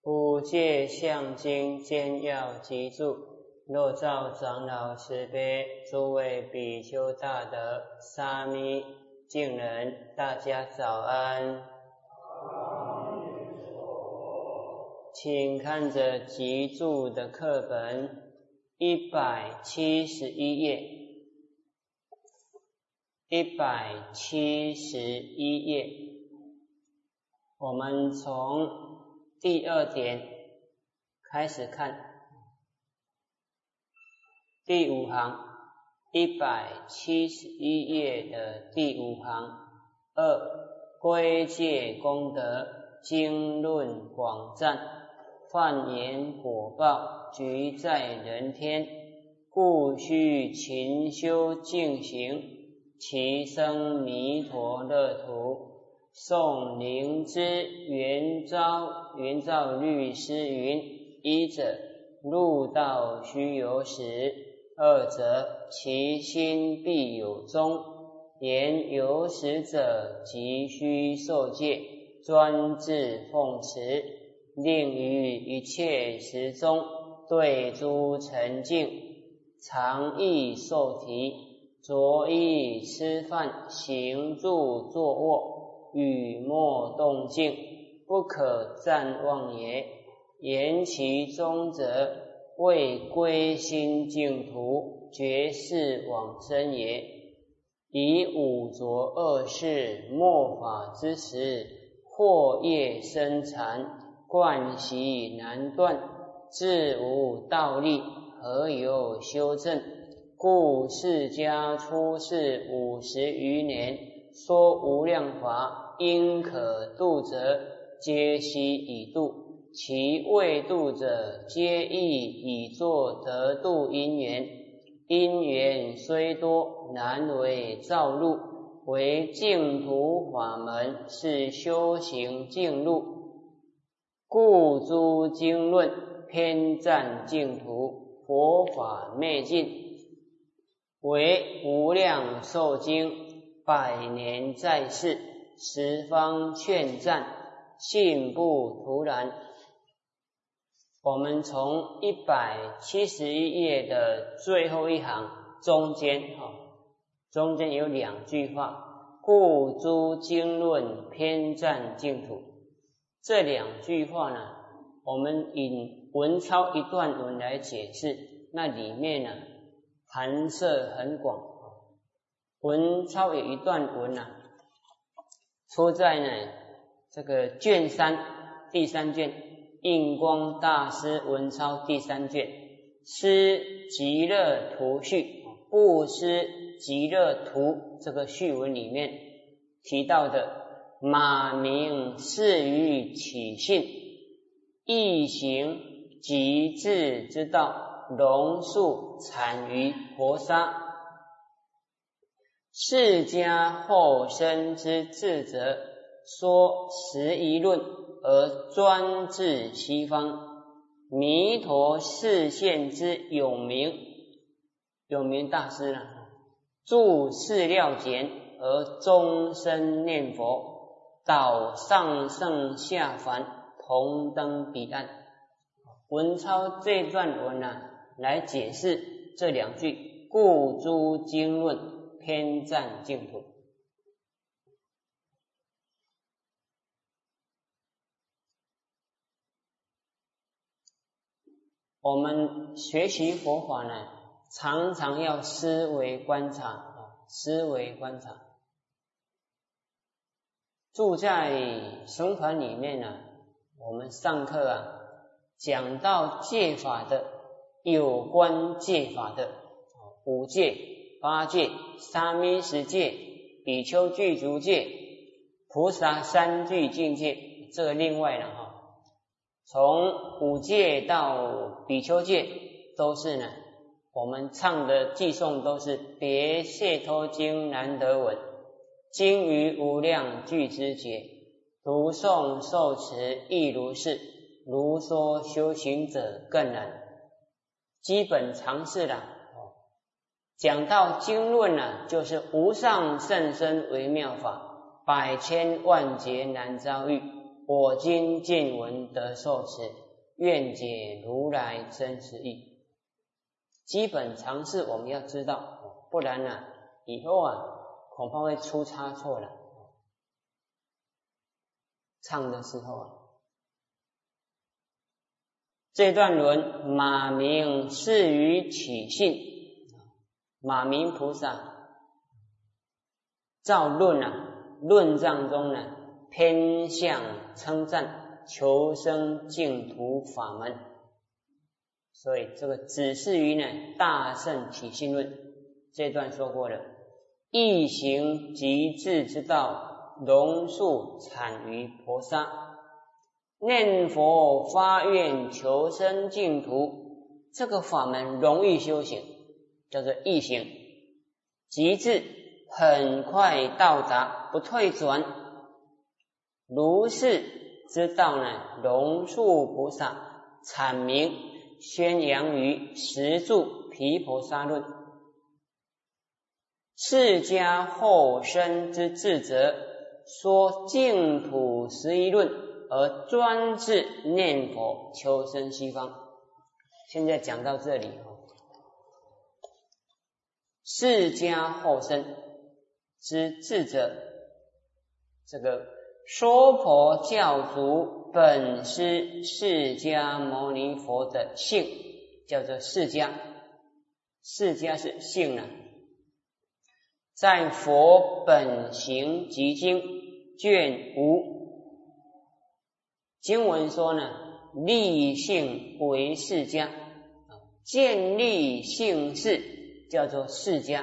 五戒相经兼要集注，若照长老慈悲，诸位比丘大德、沙弥、敬人，大家早安。请看着集注的课本171页，171页，我们从第2点开始看，第5行，171页的第5行，2归戒功德，经论广赞，梵言果报，局在人天，故须勤修净行，其生弥陀乐土。宋灵芝圆照律师云：一者入道须有始，二者其心必有终。言有始者，即须受戒，专志奉持，令于一切时中对诸沉静，常意受提，着衣吃饭，行住坐卧，语默动静，不可暂忘也。言其中者，为归心净土，绝世往生也。以五浊恶世末法之时，惑业生缠，惯习难断，自无道力，何有修正？故释迦出世50余年，说无量法，因可度者，皆悉以度；其未度者，皆亦以作得度因缘。因缘虽多，难为造路。为净土法门，是修行净路。故诸经论偏赞净土，佛法昧尽。为无量寿经，100年在世，十方劝赞，信不徒然。我们从171页的最后一行中间有2句话，故诸经论偏赞净土。这2句话呢，我们引文钞一段文来解释，那里面呢含摄很广。文钞有一段文出在呢这个卷3第3卷，印光大师文钞第3卷，施极乐图序，布施极乐图这个序文里面提到的马明是于起信，易行极致之道，龙树产于婆沙。释迦后生之智者，说11论，而专治西方。弥陀示现之永明大师著释料简，而终身念佛，导上圣下凡，同登彼岸。文钞这段文来解释这2句，故诸经论偏赞净土。我们学习佛法呢，常常要思维观察。住在僧团里面呢，我们上课讲到戒法的，有关戒法的5戒、8戒、沙弥10戒、比丘具足戒、菩萨3具境界，这个另外了从5戒到比丘戒都是呢，我们唱的偈颂都是别解脱经难得闻，经于无量具之节，读诵受持亦如是，如说修行者更难。基本常识讲到经论就是无上甚深微妙法，百千万劫难遭遇。 我今见闻得受持，愿解如来真实义。基本常识我们要知道，不然呢，以后恐怕会出差错了。唱的时候这段论马明是于起信，马明菩萨照论藏中偏向称赞求生净土法门，所以这个只是于大乘起信论这段说过了，一行极致之道，龙树产于婆沙，念佛发愿求生净土，这个法门容易修行，叫做易行，极致很快到达，不退转。如是之道龙树菩萨阐明宣扬于十住毗婆沙论。释迦后生之智者说净土11论，而专治念佛求生西方。现在讲到这里，释迦后生之智者，这个说婆教主本师释迦牟尼佛的姓叫做释迦，释迦是姓在佛本行集经卷5经文说立姓为释迦，建立姓氏叫做释迦。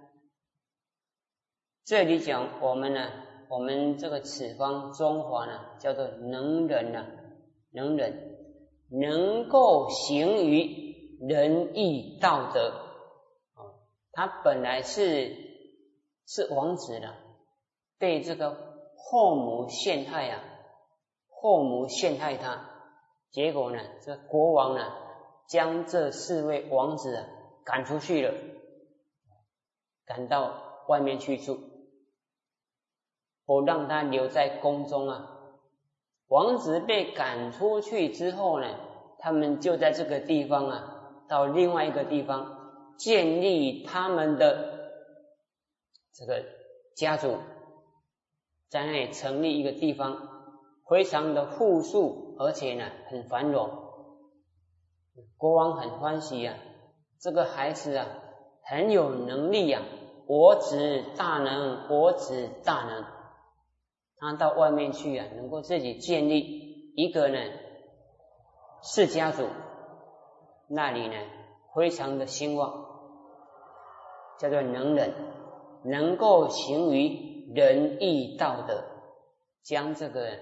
这里讲我们这个此方中华叫做能人能人能够行于仁义道德，他本来是王子被这个后母陷害后母陷害他，结果这国王将这4位王子赶出去了，赶到外面去住，不让他留在宫中王子被赶出去之后他们就在这个地方到另外一个地方建立他们的这个家族，在那里成立一个地方，非常的富庶，而且很繁荣。国王很欢喜这个孩子很有能力我子大能，我子大能。他到外面去能够自己建立一个释家族，那里非常的兴旺，叫做能人，能够行于仁义道德，将这个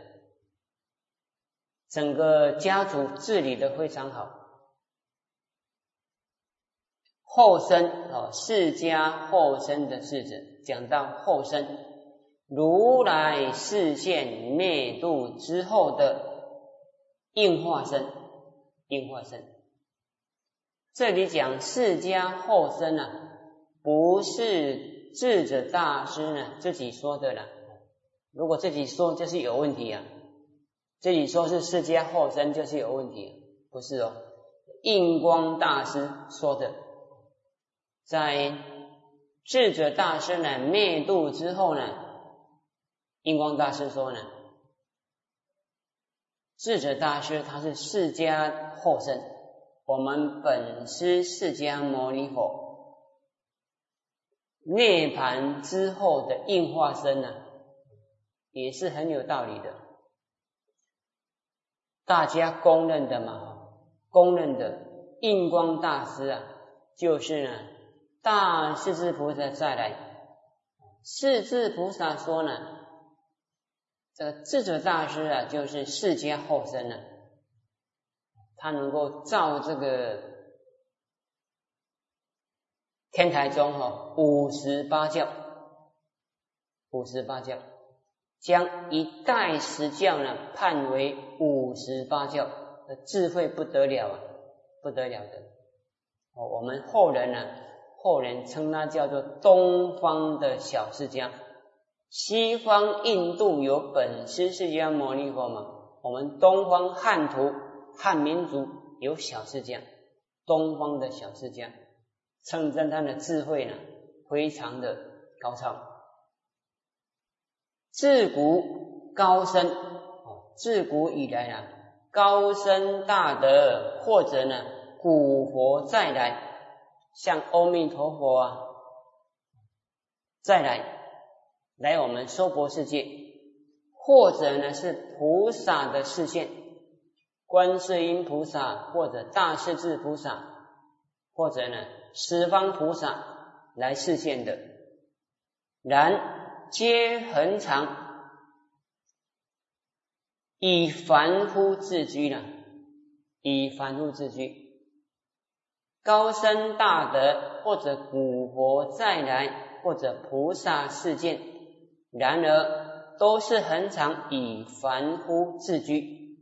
整个家族治理得非常好。后生释迦后生的事者，讲到后生如来示现灭度之后的应化身，这里讲释迦后生不是智者大师自己说的如果自己说就是有问题自己说是释迦后生就是有问题不是印光大师说的，在智者大师灭度之后印光大师说智者大师他是释迦后生，我们本师释迦牟尼佛涅槃之后的应化身也是很有道理的，大家公认的印光大师就是大势至菩萨再来。势至菩萨说这个智者大师就是释迦后生他能够造这个天台宗58教，58教将一代十教判为58教，智慧不得了不得了的。我们后人称它叫做东方的小释迦， 西方印度有本师释迦牟尼佛嘛，我们东方汉族汉民族有小释迦，东方的小释迦，称赞他的智慧呢非常的高超。自古高僧，自古以来呢，高僧大德或者呢古佛再来，像阿弥陀佛啊，再来我们娑婆世界，或者呢是菩萨的示现，观世音菩萨或者大势至菩萨，或者呢十方菩萨来示现的，然皆恒常以凡夫自居了，以凡夫自居。高僧大德或者古佛再来，或者菩萨示现，然而都是恒常以凡夫自居，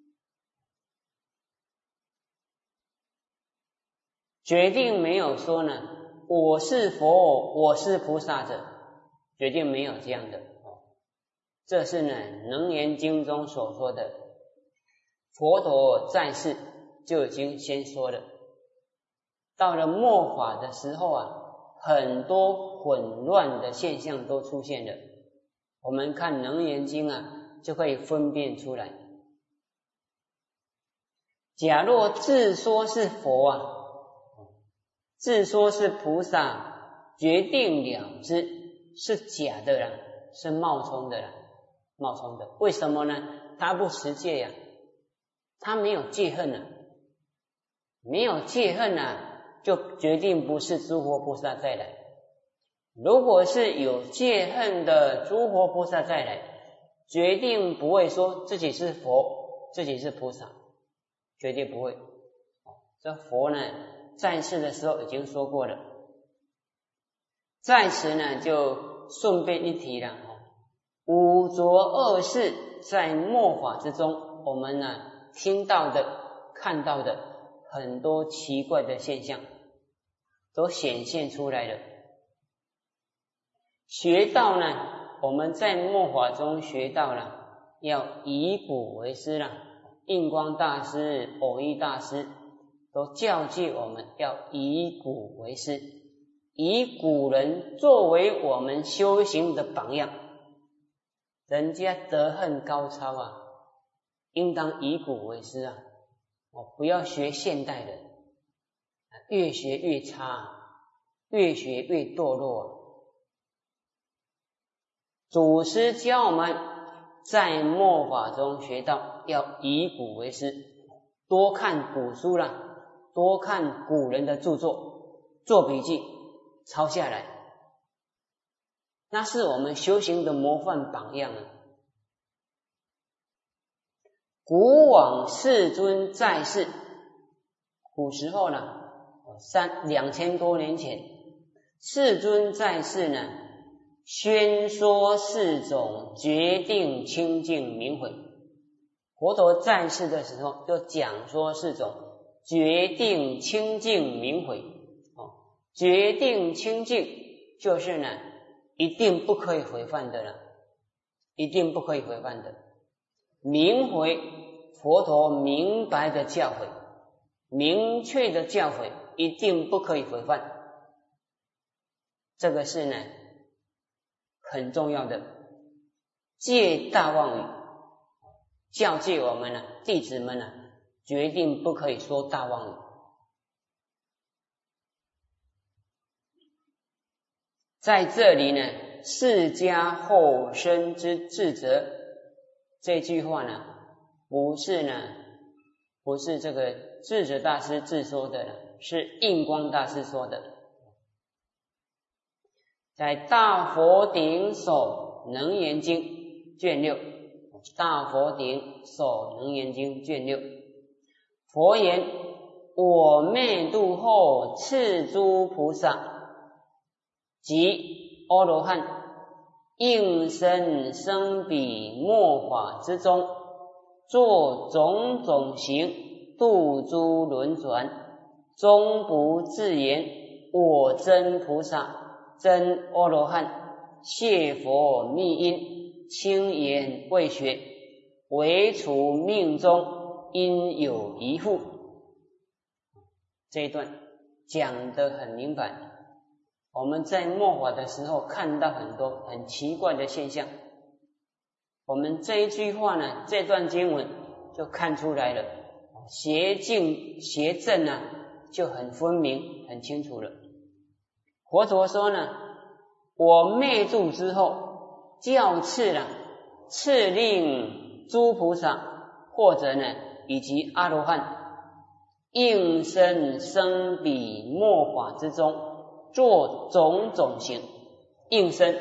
决定没有说呢我是佛我是菩萨者，决定没有这样的。这是呢楞严经中所说的，佛陀在世就已经先说了，到了末法的时候啊，很多混乱的现象都出现了，我们看楞严经啊就可以分辨出来。假若自说是佛啊，自说是菩萨，决定了之，是假的啦，是冒充的啦，冒充的。为什么呢？他不持戒呀，他没有戒恨啊，没有戒恨啊，就决定不是诸佛菩萨再来。如果是有戒恨的诸佛菩萨再来，决定不会说自己是佛，自己是菩萨，绝对不会。这佛呢在世的时候已经说过了，在此呢就顺便一提了，五浊恶世在末法之中，我们呢听到的看到的很多奇怪的现象都显现出来了。学道呢，我们在末法中学到了，要以古为师了。印光大师、蕅益大师都教诫我们要以古为师，以古人作为我们修行的榜样。人家德行高超啊，应当以古为师啊，不要学现代人，越学越差，越学越堕落啊。祖师教我们在末法中学到要以古为师，多看古书啦，多看古人的著作，做笔记抄下来，那是我们修行的模范榜样啊。古往世尊在世，古时候呢2000多年前，世尊在世呢宣说4种决定清净明慧。佛陀在世的时候就讲说4种决定清净明慧。决定清净就是呢一定不可以毁犯的了，一定不可以毁犯的。明慧，佛陀明白的教诲，明确的教诲，一定不可以毁犯。这个是呢很重要的，戒大妄语，教诫我们呢弟子们呢决定不可以说大妄语。在这里呢，释迦后生之智者这句话呢，不是这个智者大师自说的了，是印光大师说的。在大佛顶首楞严经卷6，大佛顶首楞严经卷6，佛言：我灭度后，赐诸菩萨及阿罗汉，应身生彼末法之中，作种种行，度诸轮转，终不自言我真菩萨真阿罗汉， 谢佛密因，轻言未学，唯除命中应有一复。这一段讲得很明白。我们在末法的时候看到很多很奇怪的现象，我们这一句话呢，这段经文就看出来了，邪境邪正啊就很分明很清楚了。佛陀说呢，我灭度之后，教敕了，敕令诸菩萨或者呢以及阿罗汉应身生彼末法之中，做种种行。应身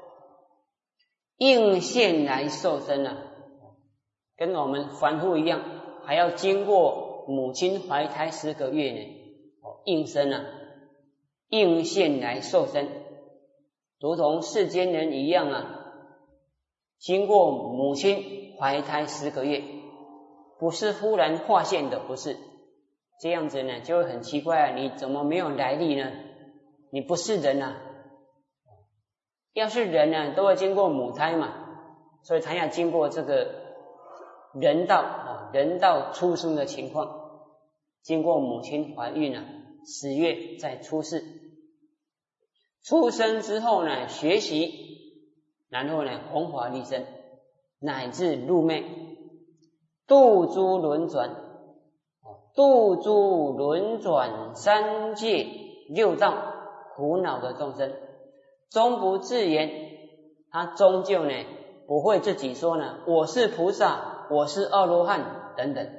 应现来受身啊，跟我们凡夫一样，还要经过母亲怀胎10个月呢。应身啊，应现来受身，如同世间人一样啊，经过母亲怀胎10个月，不是忽然化现的，不是这样子呢，就会很奇怪啊，你怎么没有来历呢？你不是人啊，要是人啊都会经过母胎嘛，所以他要经过这个人道出生的情况，经过母亲怀孕啊10月再出世，出生之后呢学习，然后呢弘法利生，乃至入灭，度诸轮转，度诸轮转3界6道苦恼的众生，终不自言，他终究呢不会自己说呢我是菩萨，我是阿罗汉等等。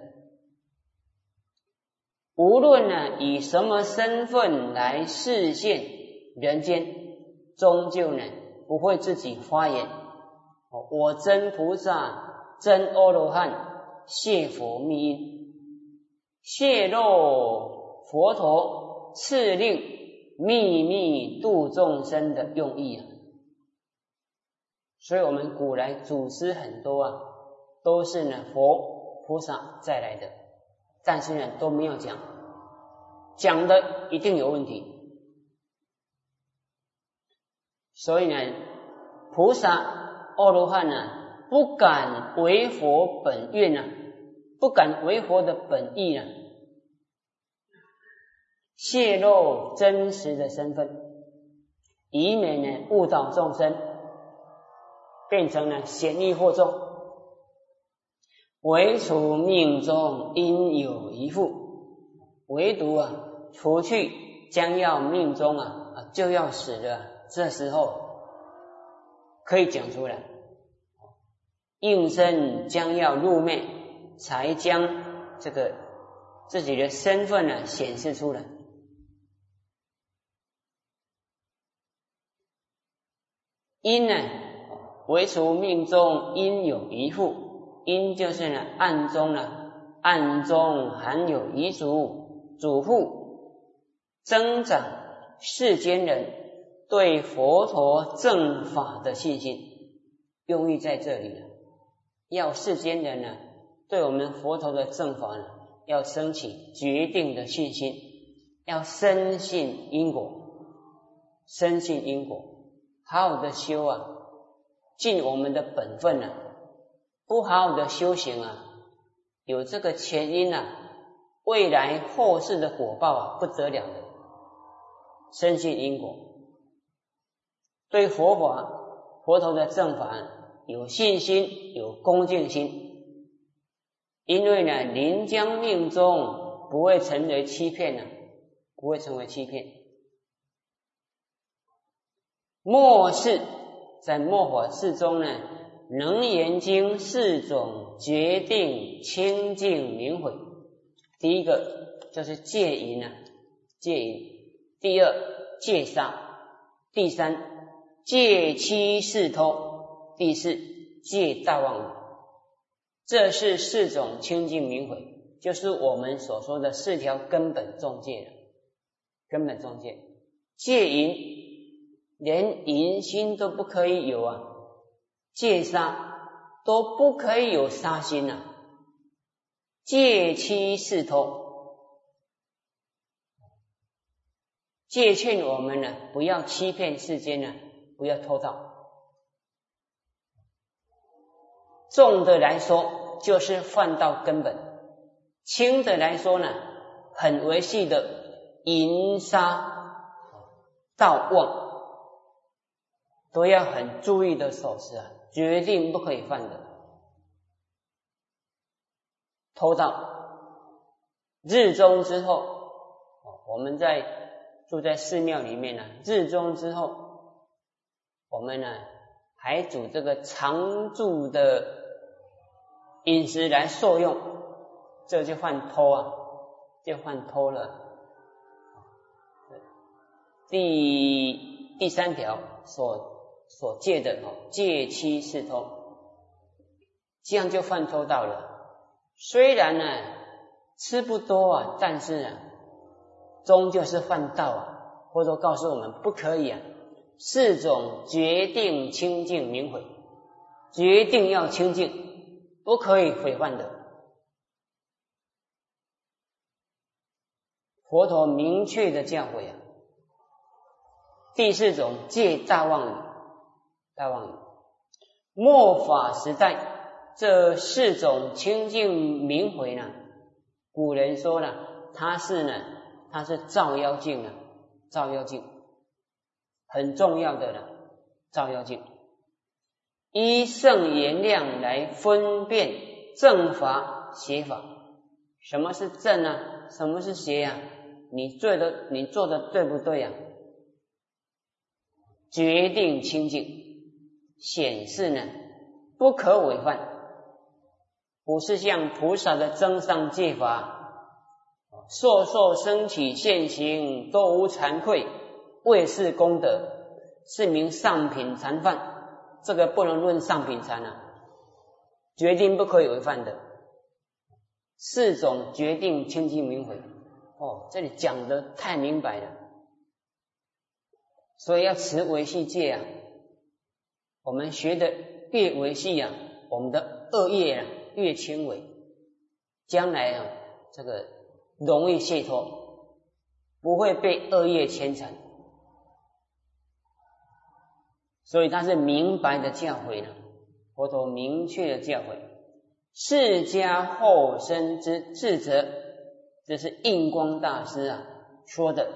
无论呢以什么身份来示现人间，终究呢不会自己发言我真菩萨，真阿罗汉，谢佛密因，泄露佛陀敕令秘密度众生的用意啊。所以我们古来祖师很多啊，都是呢佛菩萨再来的，但是呢都没有讲的一定有问题。所以呢菩萨阿罗汉呢不敢违佛本愿啊，不敢违佛的本意啊，泄露真实的身份，以免呢误导众生，变成了险意惑众。唯除命中应有一复，唯独啊除去将要命中啊就要死了，这时候可以讲出来，应身将要入灭，才将这个自己的身份呢显示出来。因呢唯除命中应有一复，因就是呢暗中含有遗嘱嘱咐，增长世间人对佛陀正法的信心，用意在这里了，要世间人呢对我们佛陀的正法呢要升起决定的信心，要深信因果，深信因果，好好的修啊，尽我们的本分啊，不好好的修行啊，有这个前因啊，未来后世的果报啊不得了的。深信因果，对佛法佛陀的正法有信心，有恭敬心，因为呢临将命中不会成为欺骗啊，不会成为欺骗。末世在末法世中呢，能言经4种决定清净明慧。第一个就是戒淫啊，戒淫；第二戒杀；第三戒欺世偷；第四戒大妄语。这是4种清净明慧，就是我们所说的4条根本重戒了。根本重戒，戒淫连淫心都不可以有啊，戒杀都不可以有杀心啊，戒欺世偷，戒劝我们呢不要欺骗世间呢，不要偷盗。 重的来说就是犯到根本，轻的来说呢，很微细的淫杀盗妄，都要很注意的守持啊，决定不可以犯的。偷盗，日中之后，我们住在寺庙里面呢，日中之后，我们呢还煮这个常住的饮食来受用，这就犯偷啊，就犯偷了。第三条所戒的戒妻是偷，这样就犯偷盗了。虽然呢吃不多啊，但是啊终究是犯盗啊。佛陀告诉我们不可以啊，四种决定清净明悔，决定要清净，不可以毁犯的。佛陀明确的教诲啊。第四种戒大妄语，大妄语。末法时代这四种清净明悔呢，古人说了，它是照妖镜啊，照妖镜很重要的了，照妖镜依圣言量来分辨正法邪法。什么是正啊？什么是邪啊？你做的对不对啊？决定清净，显示呢不可违犯，不是像菩萨的增上戒法，受生起现行都无惭愧，为是功德，是名上品禅犯。这个不能论上品禅啊，决定不可以违犯的。四种决定清净明悔，这里讲得太明白了。所以要持维系戒啊，我们学的越维系啊，我们的恶业啊越轻微，将来啊这个容易解脱，不会被恶业牵缠。所以它是明白的教诲呢，佛陀明确的教诲。释迦后生之智者，这是印光大师啊说的。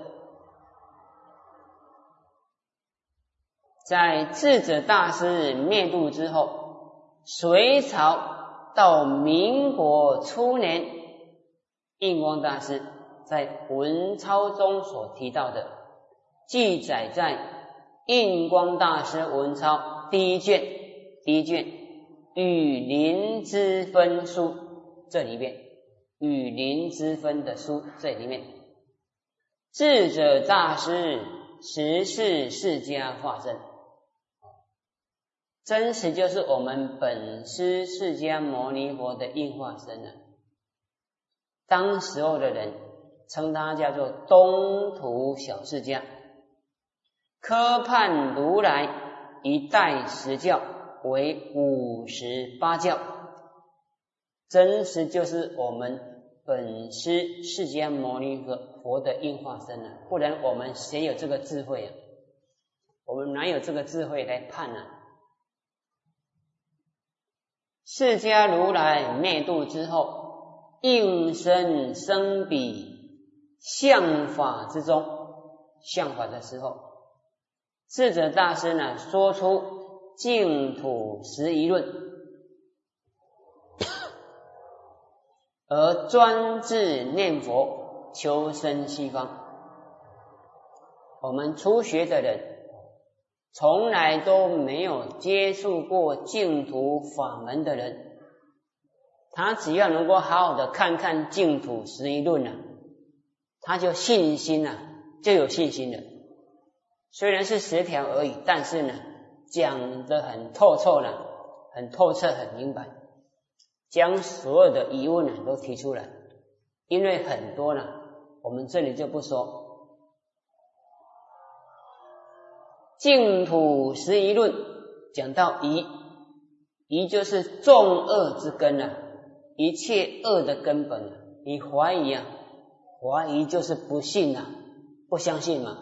在智者大师灭度之后，隋朝到民国初年，印光大师在文钞中所提到的，记载在印光大师文钞第一卷与林之分书这里面，与林之分的书这里面，智者大师实是释迦化身，真实就是我们本师释迦牟尼佛的应化身啊。当时候的人称他叫做东土小释迦，科判如来一代十教为58教，真实就是我们本师释迦牟尼佛的应化身啊，不然我们谁有这个智慧啊？我们哪有这个智慧来判啊？释迦如来灭度之后，应身生彼相法之中，相法的时候，智者大师呢说出净土11论，而专志念佛，求生西方。我们初学的人从来都没有接触过净土法门的人，他只要能够好好的看看净土11论啊，他就信心啊，就有信心了。虽然是10条而已，但是呢讲得很透彻了，很透彻，很明白，将所有的疑问呢都提出来。因为很多呢我们这里就不说。净土11论讲到疑就是众恶之根啊，一切恶的根本啊。你怀疑啊，怀疑就是不信啊，不相信嘛，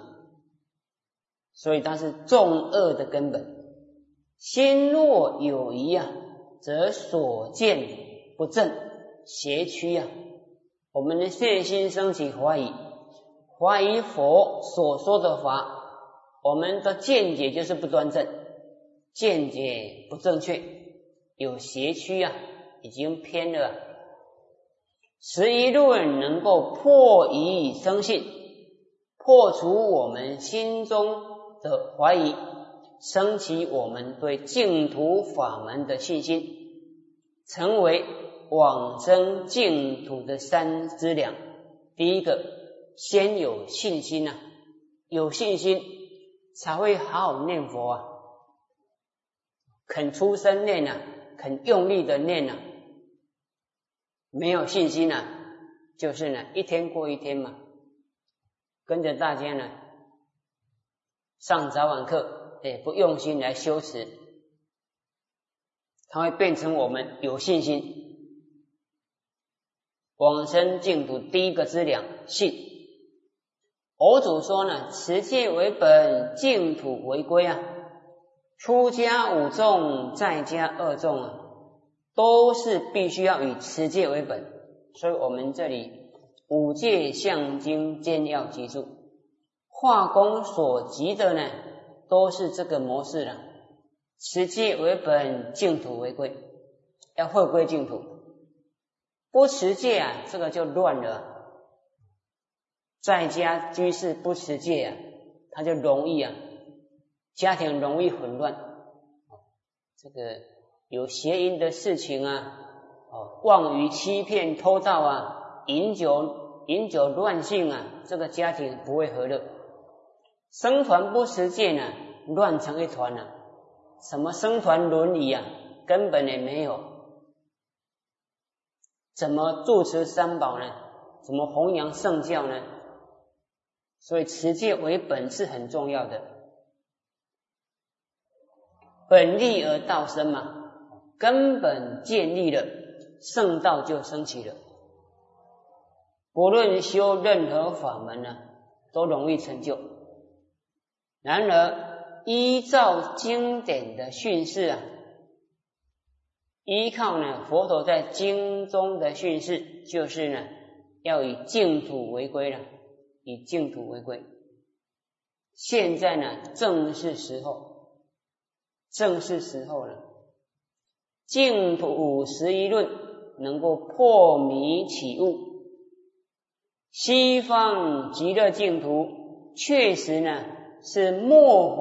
所以它是众恶的根本。心若有疑啊， 则所见不正，邪曲啊。我们的内心升起怀疑，怀疑佛所说的法，我们的见解就是不端正，见解不正确，有邪曲啊，已经偏了。十一论能够破疑生信，破除我们心中的怀疑，升起我们对净土法门的信心，成为往生净土的三资粮。第一个，先有信心啊，有信心才会好好念佛啊，肯出声念啊，肯用力的念啊。没有信心啊，就是呢一天过一天嘛，跟着大家呢上早晚课，不用心来修持，它会变成我们有信心。往生净土第一个资粮，信。佛祖说呢，持戒为本，净土为归啊。出家五众，在家二众啊，都是必须要以持戒为本。所以我们这里五戒相经兼要记住，化功所及的呢，都是这个模式了。持戒为本，净土为归，要回归净土。不持戒啊，这个就乱了。在家居士不持戒啊，他就容易啊，家庭容易混乱。这个有邪淫的事情啊，妄语欺骗偷盗啊，饮酒乱性啊，这个家庭不会和乐。僧团不持戒呢，乱成一团啊，什么僧团伦理啊，根本也没有。怎么住持三宝呢？怎么弘扬圣教呢？所以持戒为本是很重要的。本立而道生嘛，根本建立了，圣道就升起了。不论修任何法门呢，都容易成就。然而依照经典的训示啊，依靠呢佛陀在经中的训示，就是呢要以净土为归了，以净土为归。现在呢正是时候了。净土11论能够破迷起悟，西方极乐净土确实呢是末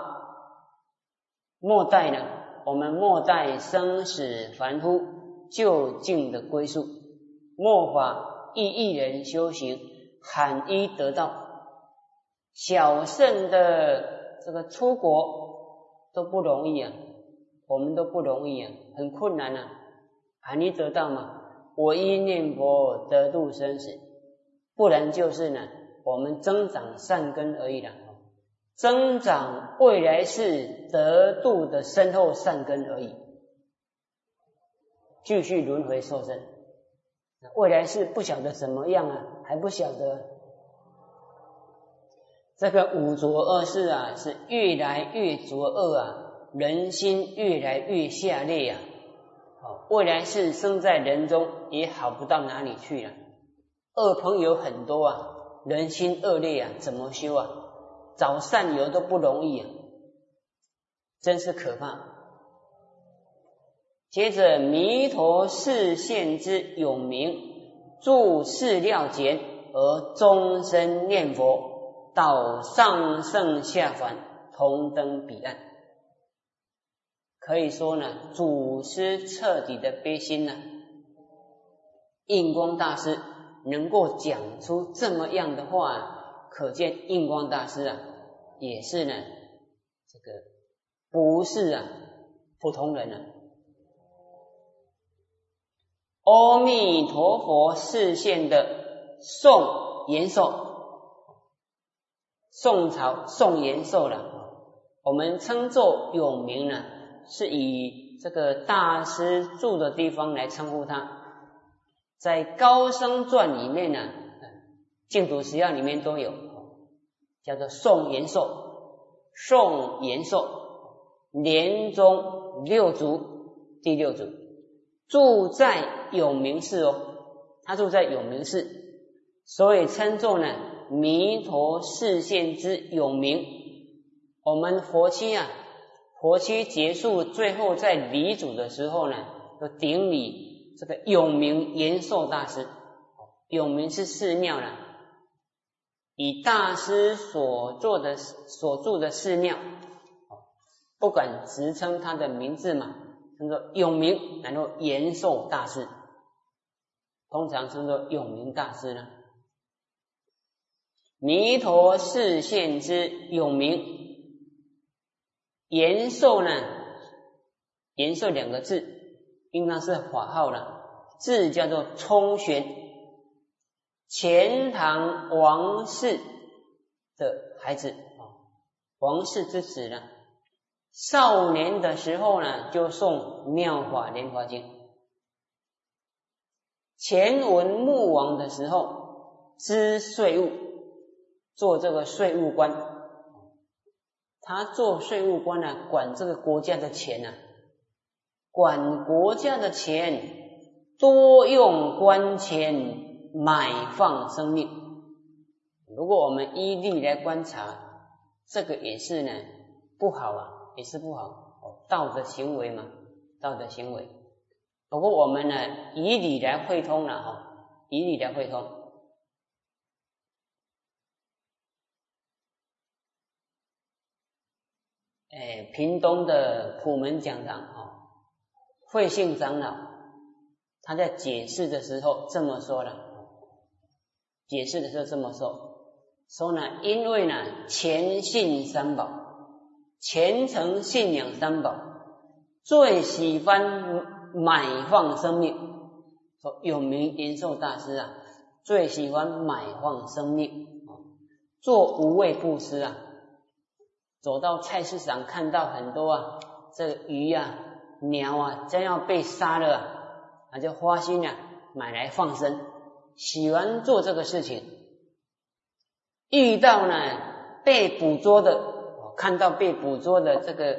代呢，我们末代生死凡夫究竟的归宿。末法亦一人修行，罕一得道。小圣的这个出国都不容易啊，我们都不容易啊，很困难啊，罕一得道嘛。我一念佛得度生死，不然就是呢我们增长善根而已啦，增长未来世得度的深厚善根而已，继续轮回受生。未来世不晓得怎么样啊，还不晓得。这个五浊恶世啊，是越来越浊恶啊，人心越来越下劣啊。未来世生在人中也好不到哪里去了。恶朋友很多啊，人心恶劣啊，怎么修啊？找善友都不容易啊，真是可怕。接着弥陀示现之永明，住事料简而终身念佛，到上圣下凡，同登彼岸。可以说呢，祖师彻底的悲心呢，印光大师能够讲出这么样的话，可见印光大师啊，也是呢，这个不是啊普通人啊。阿弥陀佛示现的宋延寿，宋朝宋延寿了，我们称作永明呢，是以这个大师住的地方来称呼他。在高僧传里面呢，净土十要里面都有，叫做宋延寿。宋延寿，年中六祖， 第六组，住在永明寺哦，他住在永明寺，所以称作呢弥陀示现之永明。我们佛七啊，佛七结束最后在礼祖的时候呢，就顶礼这个永明延寿大师。永明是寺庙呢，以大师所住的寺庙，不管直称他的名字嘛，称作永明，然后延寿大师，通常称作永明大师呢。弥陀示现之永明，延寿呢，延寿两个字应当是法号了，字叫做冲玄，钱塘王氏的孩子，王氏之子呢。少年的时候呢，就诵妙法莲华经。前文穆王的时候，知税务，做这个税务官。他做税务官呢，管这个国家的钱啊，管国家的钱，多用官钱买放生命。如果我们依例来观察，这个也是呢不好啊，也是不好，道德行为嘛，道德行为。不过我们呢以理来汇通了，以理来汇通。屏东的普门讲堂慧性长老他在解释的时候这么说了，解释的时候这么说呢，因为呢虔信三宝，虔诚信仰三宝，最喜欢买放生命。说永明延寿大师啊，最喜欢买放生命，做无畏布施啊。走到菜市场看到很多这个鱼鸟将要被杀了他就花心买来放生，喜欢做这个事情。遇到呢被捕捉的，看到被捕捉的这个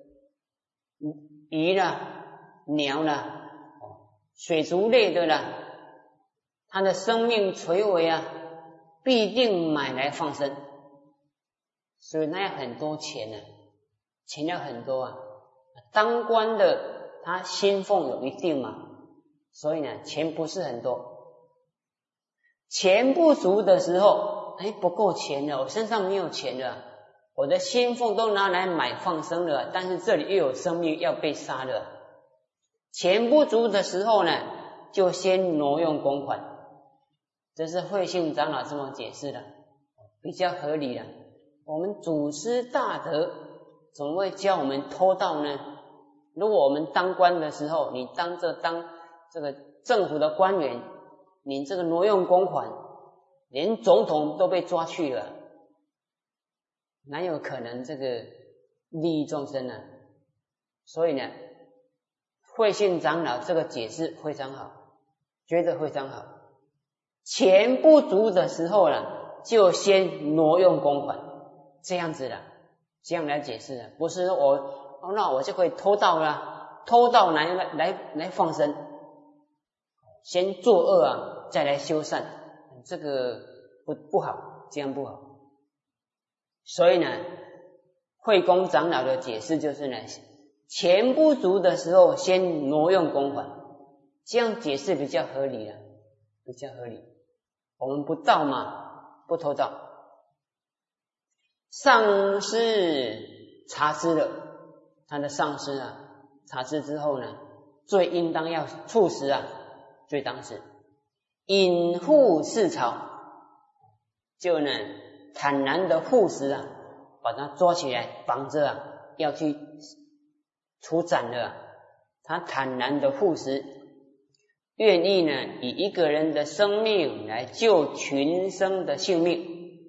鱼鸟水族类的它的生命垂危必定买来放生。所以那要很多钱钱要很多当官的他薪俸有一定嘛，所以呢钱不是很多。钱不足的时候，不够钱了，我身上没有钱了，我的薪俸都拿来买放生了，但是这里又有生命要被杀了。钱不足的时候呢，就先挪用公款。这是慧性长老这么解释的，比较合理的。我们祖师大德怎么会教我们偷盗呢？如果我们当官的时候，你当这个政府的官员，你这个挪用公款，连总统都被抓去了，哪有可能这个利益众生呢？所以呢，慧性长老这个解释非常好，觉得非常好。钱不足的时候就先挪用公款。这样子这样来解释不是说那我就可以偷盗偷盗来放生，先作恶再来修善，这个不好，这样不好。所以呢，慧公长老的解释就是呢，钱不足的时候先挪用公款，这样解释比较合理比较合理。我们不盗嘛，不偷盗。上师查知了，他的上师查知之后呢，最应当要处死最当时引护市曹，就呢坦然的护食把他抓起来绑着要去处斩了。他坦然的护食，愿意呢以一个人的生命来救群生的性命。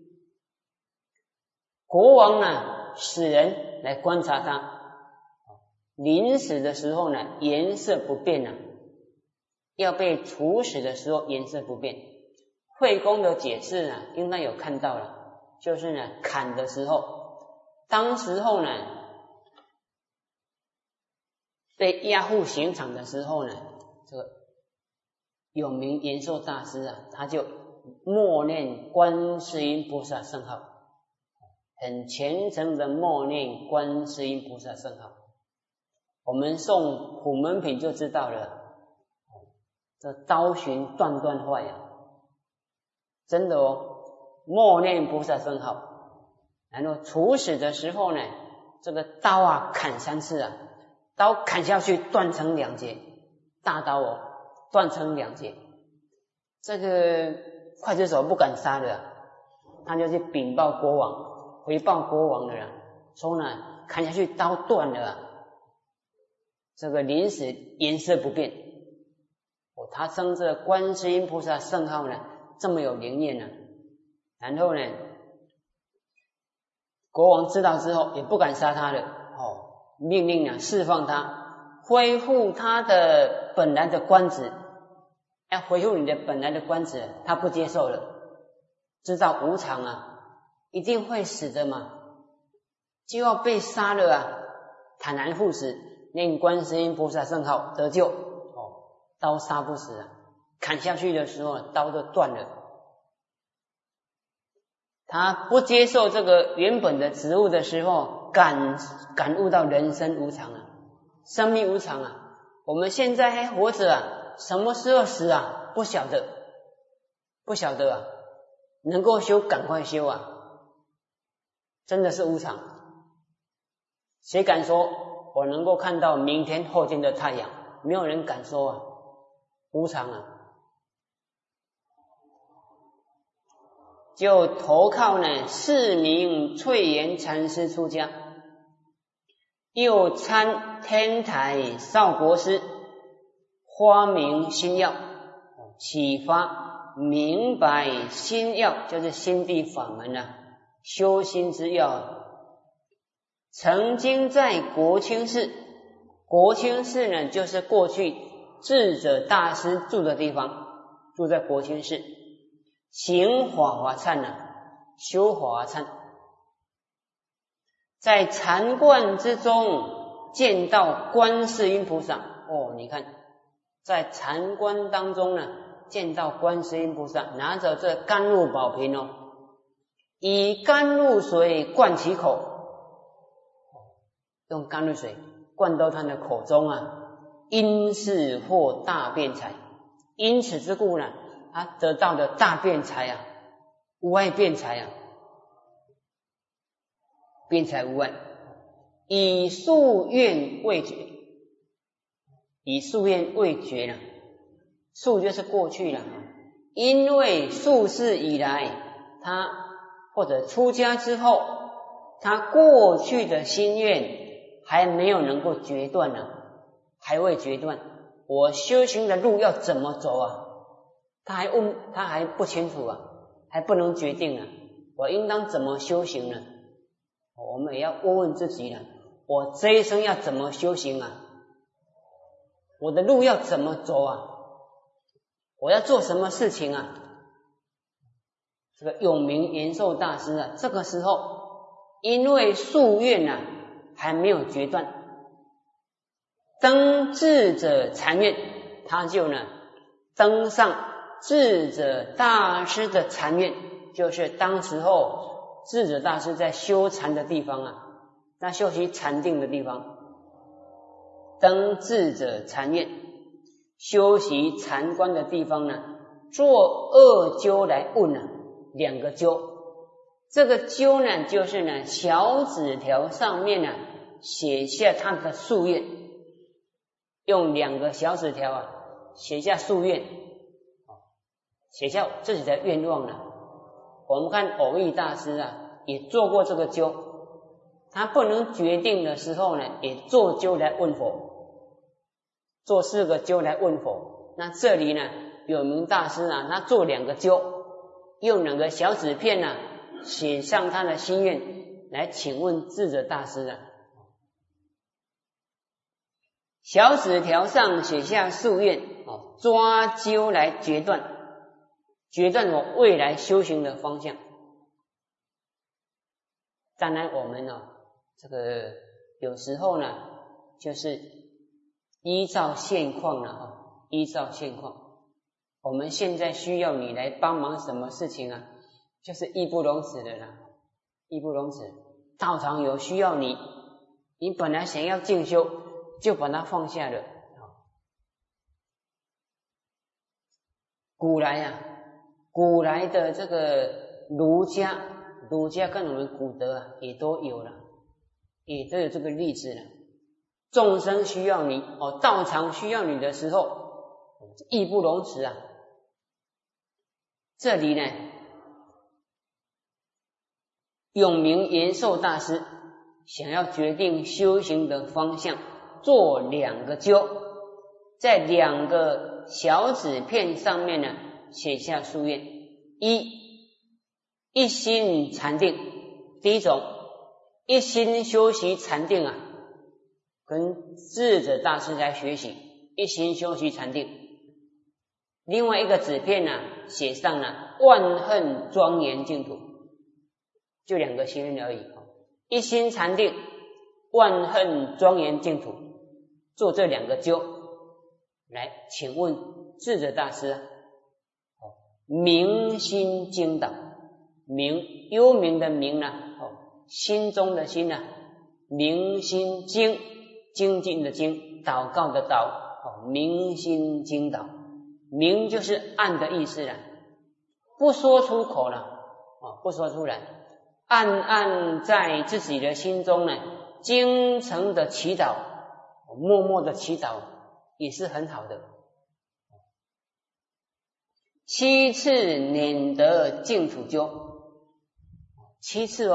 国王使人来观察他，临死的时候颜色不变要被处死的时候颜色不变。慧公的解释应该有看到了，就是砍的时候，当时候被押赴刑场的时候呢，这个有名延寿大师啊，他就默念观世音菩萨圣号，很虔诚的默念观世音菩萨圣号。我们诵普门品就知道了，这刀寻断断坏啊，真的哦，默念菩萨圣号，然后处死的时候呢，这个刀啊砍3次啊，刀砍下去断成2截，大刀哦，断成2截。这个刽子手不敢杀的啊，他就去禀报国王，回报国王的啦，说呢砍下去刀断了啊，这个临死颜色不变。他称这观世音菩萨圣号呢这么有灵验呢，然后呢国王知道之后也不敢杀他了，命令呢释放他，恢复他的本来的官职。要恢复你的本来的官职，他不接受了，知道无常啊，一定会死的嘛，就要被杀了啊，坦然赴死，念观世音菩萨圣号得救。刀杀不死啊，砍下去的时候刀就断了。他不接受这个原本的职务的时候，感悟到人生无常啊，生命无常啊，我们现在还活着啊，什么时候死啊？不晓得啊，能够修赶快修啊，真的是无常。谁敢说我能够看到明天后天的太阳？没有人敢说啊，无常啊。就投靠呢4名翠岩禅师出家，又参天台少国师发明心要，启发明白心要，就是心地法门啊，修心之要。曾经在国清寺，国清寺呢就是过去智者大师住的地方，住在国清寺，行法华忏啊，修法华忏。在禅观之中见到观世音菩萨，你看在禅观当中呢见到观世音菩萨，拿着这甘露宝瓶以甘露水灌其口，用甘露水灌到他的口中啊，因是获大辩才。因此之故呢，他得到的大辩才啊，无碍辩才啊，辩才无碍。以夙愿未决，以夙愿未决了，夙就是过去了，因为夙世以来，他或者出家之后，他过去的心愿还没有能够决断呢，还未决断，我修行的路要怎么走啊？他还不清楚啊，还不能决定啊，我应当怎么修行呢？我们也要问问自己了，我这一生要怎么修行啊？我的路要怎么走啊？我要做什么事情啊？这个有名延寿大师啊，这个时候因为夙愿啊还没有决断，登智者禅院，他就呢登上智者大师的禅院，就是当时候智者大师在修禅的地方啊，他修习禅定的地方，登智者禅院，修习禅观的地方呢，做2鸠来问啊，2个鸠。这个鸠呢，就是呢小纸条上面呢写下他的夙愿，用2个小纸条啊写下夙愿，写下自己的愿望了。我们看蕅益大师啊，也做过这个鸠，他不能决定的时候呢，也做鸠来问佛，做4个鸠来问佛。那这里呢，有名大师啊，他做2个鸠，用2个小纸片啊写上他的心愿来请问智者大师啊。小纸条上写下夙愿，抓鸠来决断我未来修行的方向。当然我们这个有时候呢，就是依照现况依照现况，我们现在需要你来帮忙什么事情啊？就是义不容辞的啦，义不容辞。道场有需要你，你本来想要静修，就把它放下了。古来的这个儒家跟我们古德也都有了，也都有这个例子了。众生需要你道场需要你的时候，义不容辞啊。这里呢，永明延寿大师想要决定修行的方向，做2个鸠，在2个小纸片上面呢写下夙愿：一心禅定。第一种，一心修习禅定跟智者大师来学习，一心修习禅定。另外一个纸片写上了万恨庄严净土，就2个心愿而已。一心禅定，万恨庄严净土，做这2个鸠。来，请问智者大师明心经导，明幽冥的明心中的心明心经，精进的精，祷告的祷，明心经导。明就是暗的意思了，不说出口了不说出来，暗暗在自己的心中精诚的祈祷，默默的祈祷也是很好的。7次拈得净土鸠，7次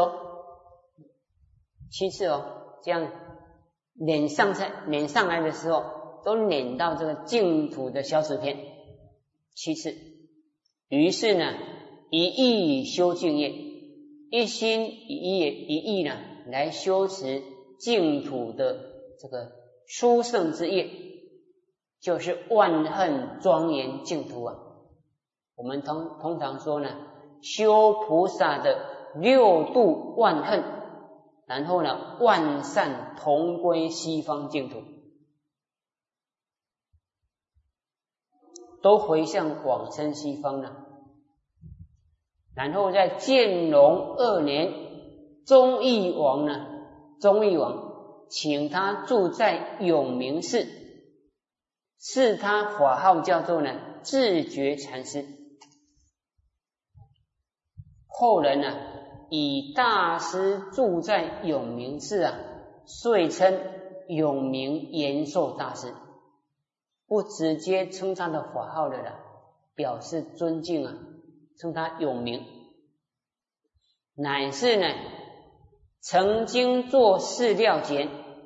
7次这样捻上来的时候，都捻到这个净土的小纸片，7次。于是呢，一意修净业，一心一意来修持净土的这个殊胜之业，就是万恨庄严净土我们通常说修菩萨的6度万恨，然后万善同归西方净土，都回向往生西方了。然后在建隆2年，忠义王请他住在永明寺，赐他法号叫做智觉禅师。后人以大师住在永明寺遂称永明延寿大师，不直接称他的法号了表示尊敬称他永明。乃是曾经做事料简，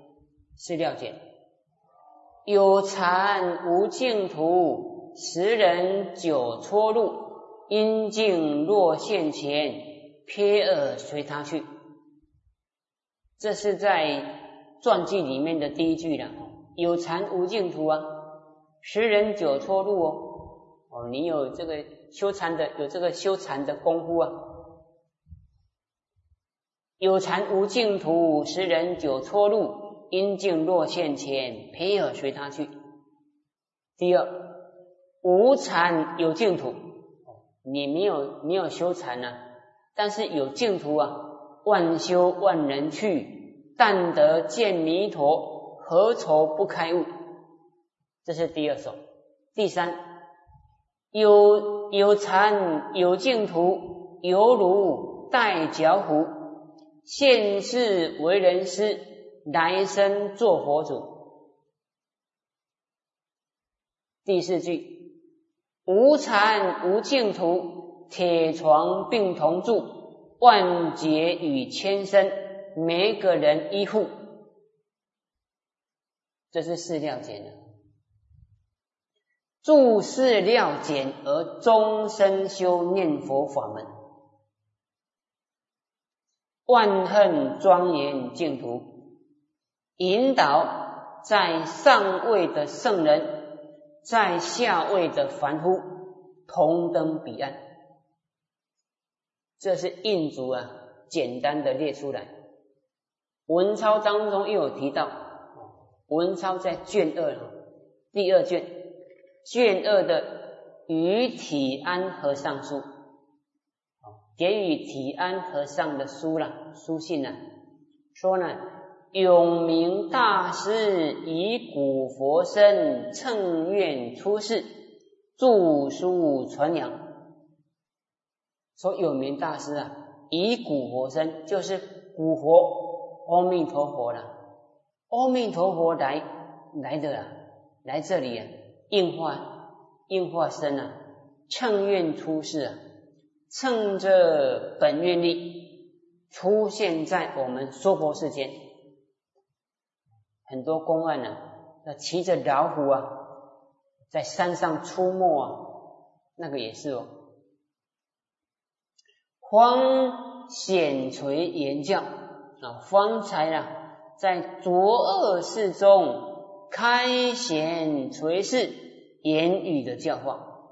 有禅无净土，时人久蹉跎，因境若现前，瞥耳随他去。这是在传记里面的第一句了。有禅无净土时人久蹉跎你有这个修禅的功夫有禅无净土，时人久蹉跎，因境若现前，瞥耳随他去。第二，无禅有净土，你没有修禅但是有净土万修万人去，但得见弥陀，何愁不开悟？这是第2首。第3，有禅有净土，犹如带脚虎，现世为人师，来生做佛祖。第4句，无禅无净土，铁床并同住，万劫与千生，每个人依护。这是事料简住事料简而终身修念佛法门，万恨庄严净土，引导在上位的圣人，在下位的凡夫同登彼岸。这是印祖简单的列出来。文钞当中又有提到，文钞在卷2 第2卷，卷2的于体安和尚书，给予体安和尚的书信说永明大师以古佛身乘愿出世，著书传扬。说永明大师以古佛身，就是古佛阿弥陀佛阿弥陀佛来这里应化身乘愿出世乘着本愿力出现在我们娑婆世间。很多公案骑着老虎在山上出没那个也是方显垂言教方才在浊恶世中开显垂示言语的教化，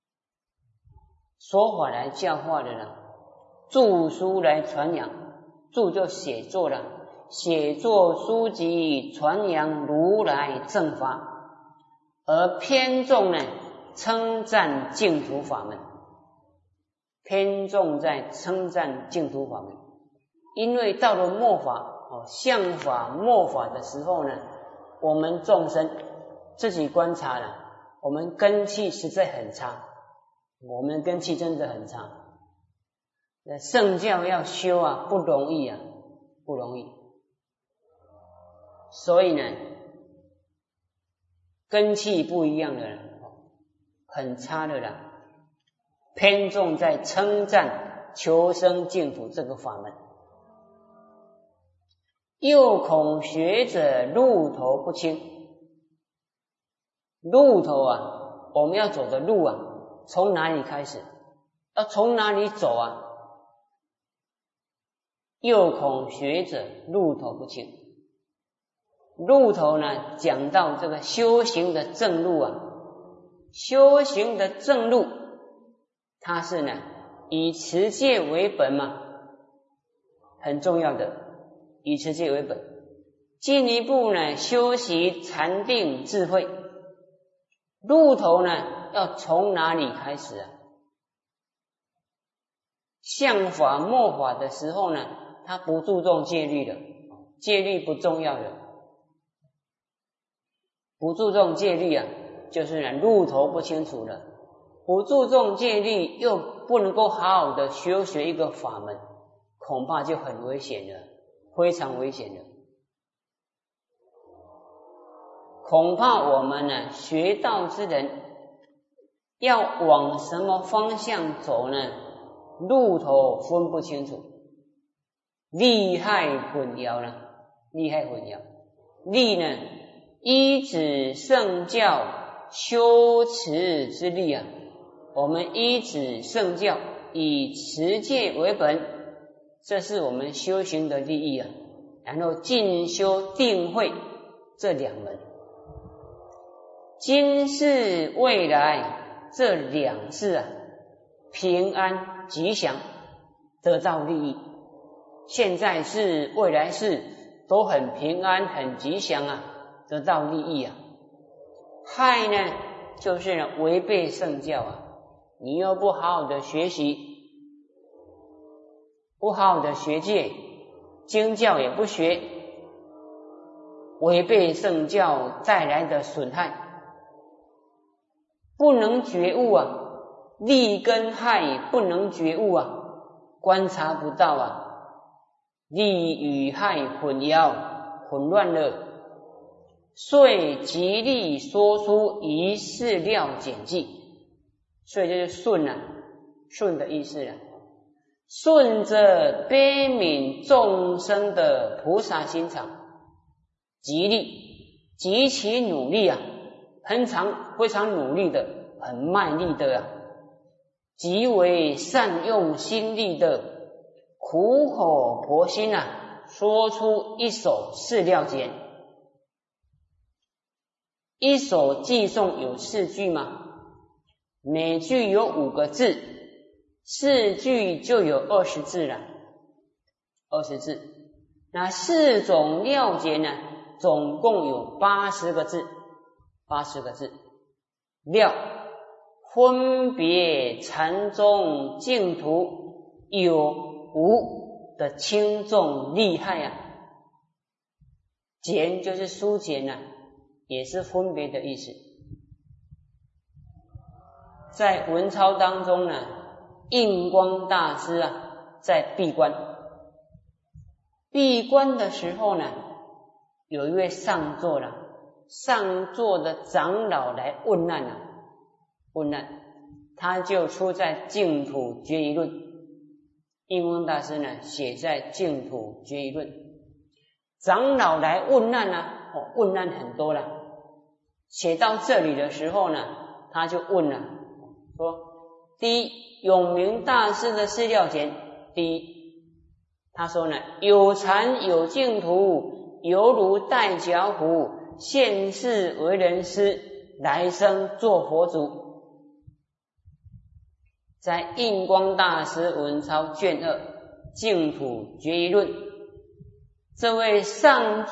说法来教化的著书来传扬，著就写作写作书籍传扬如来正法，而偏重称赞净土法门，偏重在称赞净土法门。因为到了末法相法末法的时候我们众生自己观察我们根器实在很差，我们根器真的很差，圣教要修不容易不容易。所以根器不一样的很差的偏重在称赞求生净土这个法门。又恐学者路头不清，路头我们要走的路从哪里开始，要从哪里走又恐学者路头不清。路头讲到这个修行的正路修行的正路它是以持戒为本很重要的，以持戒为本。进一步修习禅定智慧，路头要从哪里开始相法末法的时候他不注重戒律的，戒律不重要的，不注重戒律就是路头不清楚了。不注重戒律又不能够好好的学一个法门，恐怕就很危险了，非常危险了。恐怕我们学道之人要往什么方向走路头分不清楚，利害混淆利害混淆。利依止圣教修持之力我们依止圣教，以持戒为本，这是我们修行的利益然后进修定慧这2门，今世未来这2世平安吉祥，得到利益。现在世未来世都很平安很吉祥得到利益害就是违背圣教你又不好好的学习，不好好的学戒，经教也不学，违背圣教带来的损害，不能觉悟利跟害不能觉悟观察不到利与害混淆混乱了，遂极力说出一事料简记。所以就是顺的意思顺着悲悯众生的菩萨心肠，极力极其努力非常努力的，很卖力的极为善用心力的苦口婆心说出一首事料简。一首偈颂有4句吗？每句有5个字，4句就有20字了，20字。那4种料简总共有80个字 80个字。料分别禅宗净土有无的轻重厉害啊。简就是疏简啊，也是分别的意思。在文钞当中呢，印光大师啊在闭关的时候呢，有一位上座的长老来问难，他就出在净土决疑论。印光大师呢写在净土决疑论，长老来问难问难很多了。写到这里的时候呢，他就问了，说第一，永明大师的资料简，第一，他说呢，有禅有净土，犹如带脚虎，现世为人师，来生做佛祖。在印光大师文钞卷2净土决疑论，这位上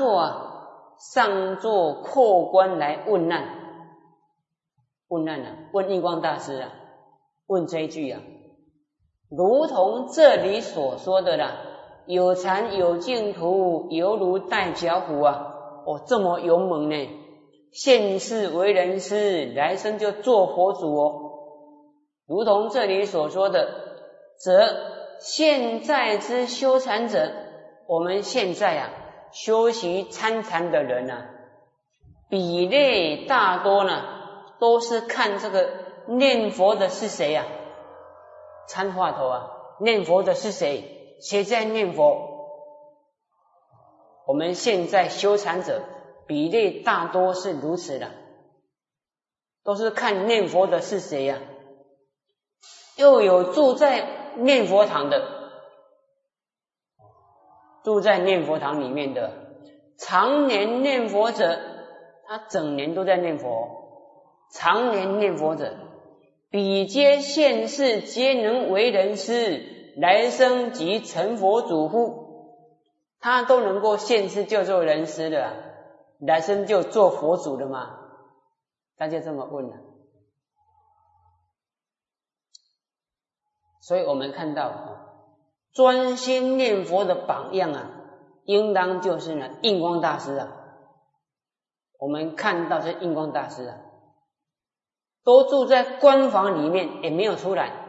座阔关来问难问印光大师啊，问这一句啊，如同这里所说的啦，有禅有净土，犹如带脚虎啊，这么勇猛呢，现世为人师，来生就做佛祖哦。如同这里所说的，则现在之修禅者，我们现在修习参禅的人比例大多呢，都是看这个念佛的是谁参话头念佛的是谁？谁在念佛？我们现在修禅者比例大多是如此的，都是看念佛的是谁又有住在念佛堂的，住在念佛堂里面的，常年念佛者，他整年都在念佛，常年念佛者，彼皆现世皆能为人师，来生即成佛祖乎？他都能够现世就做人师的来生就做佛祖的吗？大家这么问所以我们看到专心念佛的榜样应当就是呢印光大师我们看到是印光大师都住在关房里面，也没有出来，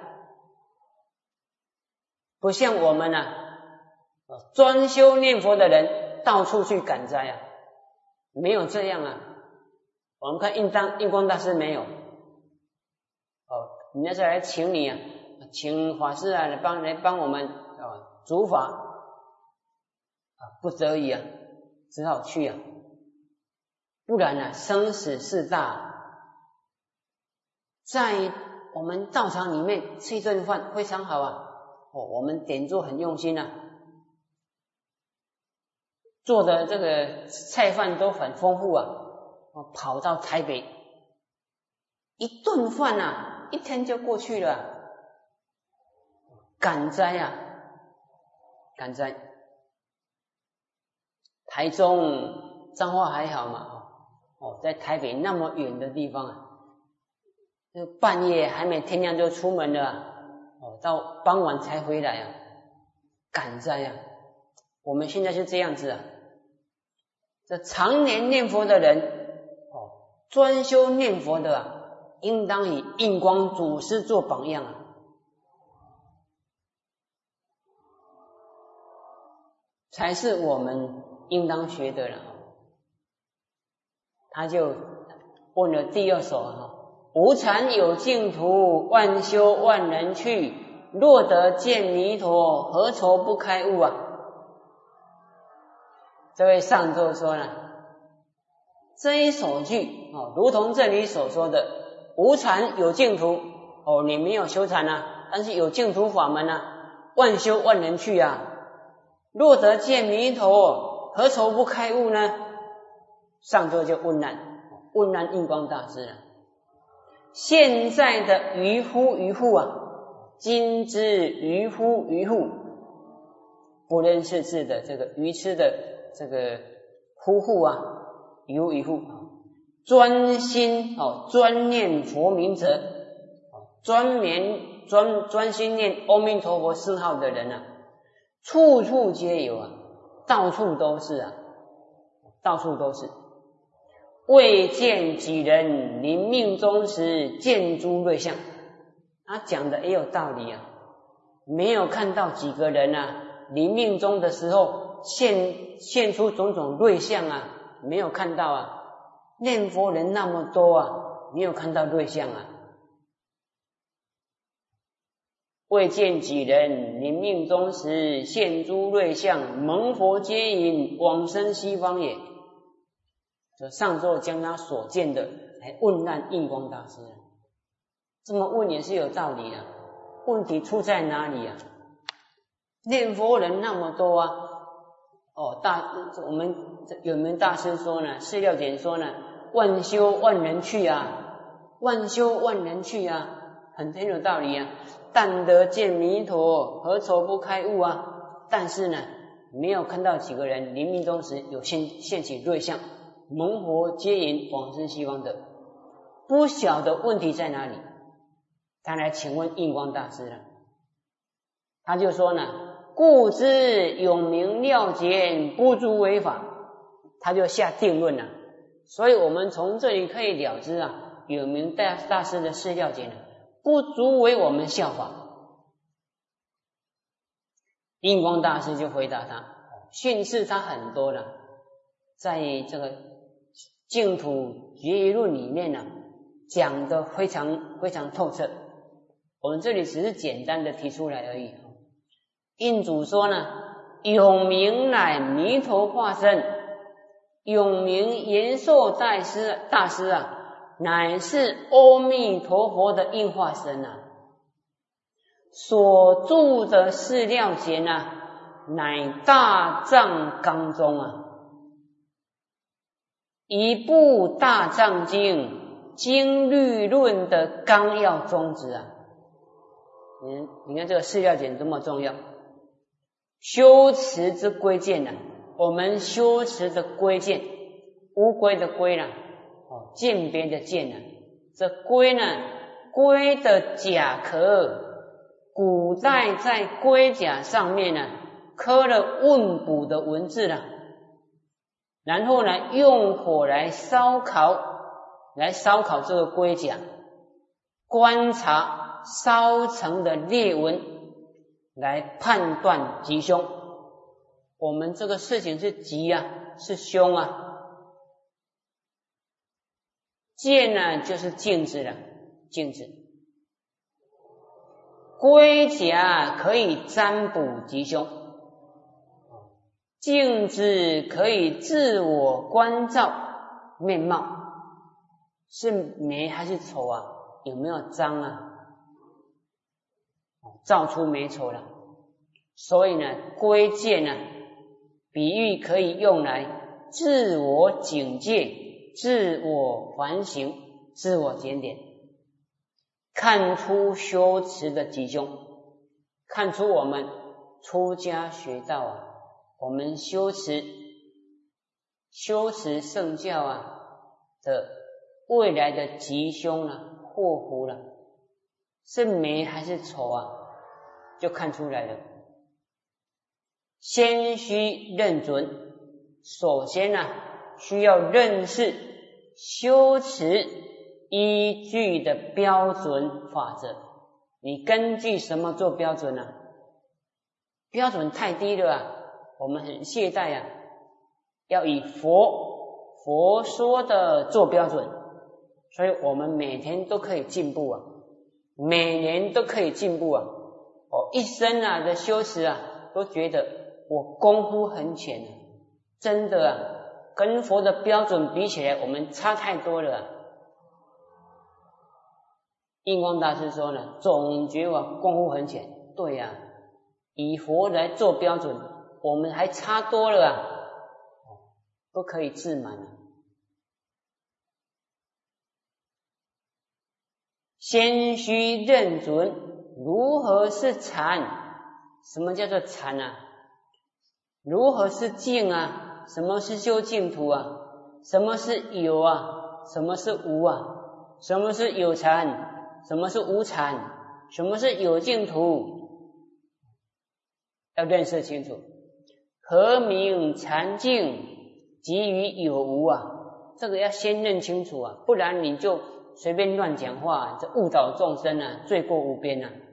不像我们专修念佛的人到处去赶灾没有这样我们看印光大师没有人家是来请你请法师来帮我们主法不得已只好去不然生死事大。在我们道场里面吃一顿饭非常好我们点做很用心做的这个菜饭都很丰富跑到台北一顿饭一天就过去了赶灾赶灾。台中彰化还好嘛在台北那么远的地方半夜还没天亮就出门了到傍晚才回来赶灾我们现在是这样子这常年念佛的人专修念佛的应当以印光祖师做榜样才是我们应当学的了。他就问了第2首无禅有净土，万修万人去，若得见弥陀，何愁不开悟这位上座说呢，这一首句如同这里所说的无禅有净土你没有修禅但是有净土法门万修万人去若得见弥陀，何愁不开悟呢？上座就问难印光大师现在的渔夫今之渔夫不认识字的这个愚痴的这个夫渔夫专心专念佛名者，专心念阿弥陀佛圣号的人啊，处处皆有啊，到处都是啊，到处都是。未见几人临命终时见诸瑞相，他讲的也有道理啊。没有看到几个人啊，临命终的时候现出种种瑞相啊，没有看到啊。念佛人那么多啊，没有看到瑞相啊。未见几人临命终时现诸瑞相，蒙佛接引往生西方也。就上座将他所见的来问难印光大师，这么问也是有道理的。问题出在哪里啊？念佛人那么多啊，我们有名大师说呢，释料简说呢，万修万人去啊，万修万人去啊，很有道理啊。但得见弥陀，何愁不开悟啊？但是呢，没有看到几个人临命终时有现起瑞相，蒙佛接引往生西方的，不晓得问题在哪里。他来请问印光大师了，他就说呢，故知永明料简不足为法，他就下定论了。所以我们从这里可以了知啊，有名大师的释料简呢，不足为我们效法。印光大师就回答他，训示他很多了，在这个净土决疑论里面呢，讲得非常非常透彻。我们这里只是简单的提出来而已。印主说呢，永明乃弥陀化身，永明延寿大师啊，乃是阿弥陀佛的应化身啊。所著的释料简啊，乃大藏纲中啊，一部大藏经经律论的纲要宗旨啊。你看这个释料简多么重要，修持之规键啊，我们修持的规键，乌龟的龟啦，鉴别的鉴啊，这龟呢，龟的甲壳，古代在龟甲上面呢，刻了问卜的文字啦，然后呢，用火来烧烤这个龟甲，观察烧成的裂纹来判断吉凶。我们这个事情是吉啊，是凶啊。鉴呢就是镜子了，镜子。龟甲可以占卜吉凶，镜子可以自我观照面貌，是美还是丑啊？有没有脏啊？照出美丑了。所以呢，龟鉴呢，比喻可以用来自我警戒、自我反省、自我检点，看出修持的吉凶，看出我们出家学道啊，我们修持圣教啊的未来的吉凶啊、祸福了，是美还是丑啊，就看出来了。先须认准，首先需要认识修持依据的标准法则。你根据什么做标准啊？标准太低了啊，我们很懈怠啊，要以佛说的做标准，所以我们每天都可以进步啊，每年都可以进步啊。一生的修持都觉得我功夫很浅，真的跟佛的标准比起来，我们差太多了。印光大师说呢，总觉我功夫很浅，对啊，以佛来做标准，我们还差多了都可以自满了。先须认准如何是禅，什么叫做禅啊？如何是净啊？什么是修净土啊？什么是有啊？ 什么是无啊？什么是有禅？什么是无禅？什么是有净土？要认识清楚。何名禅净即于有无啊？这个要先认清楚啊，不然你就随便乱讲话，这误导众生啊，罪过无边啊。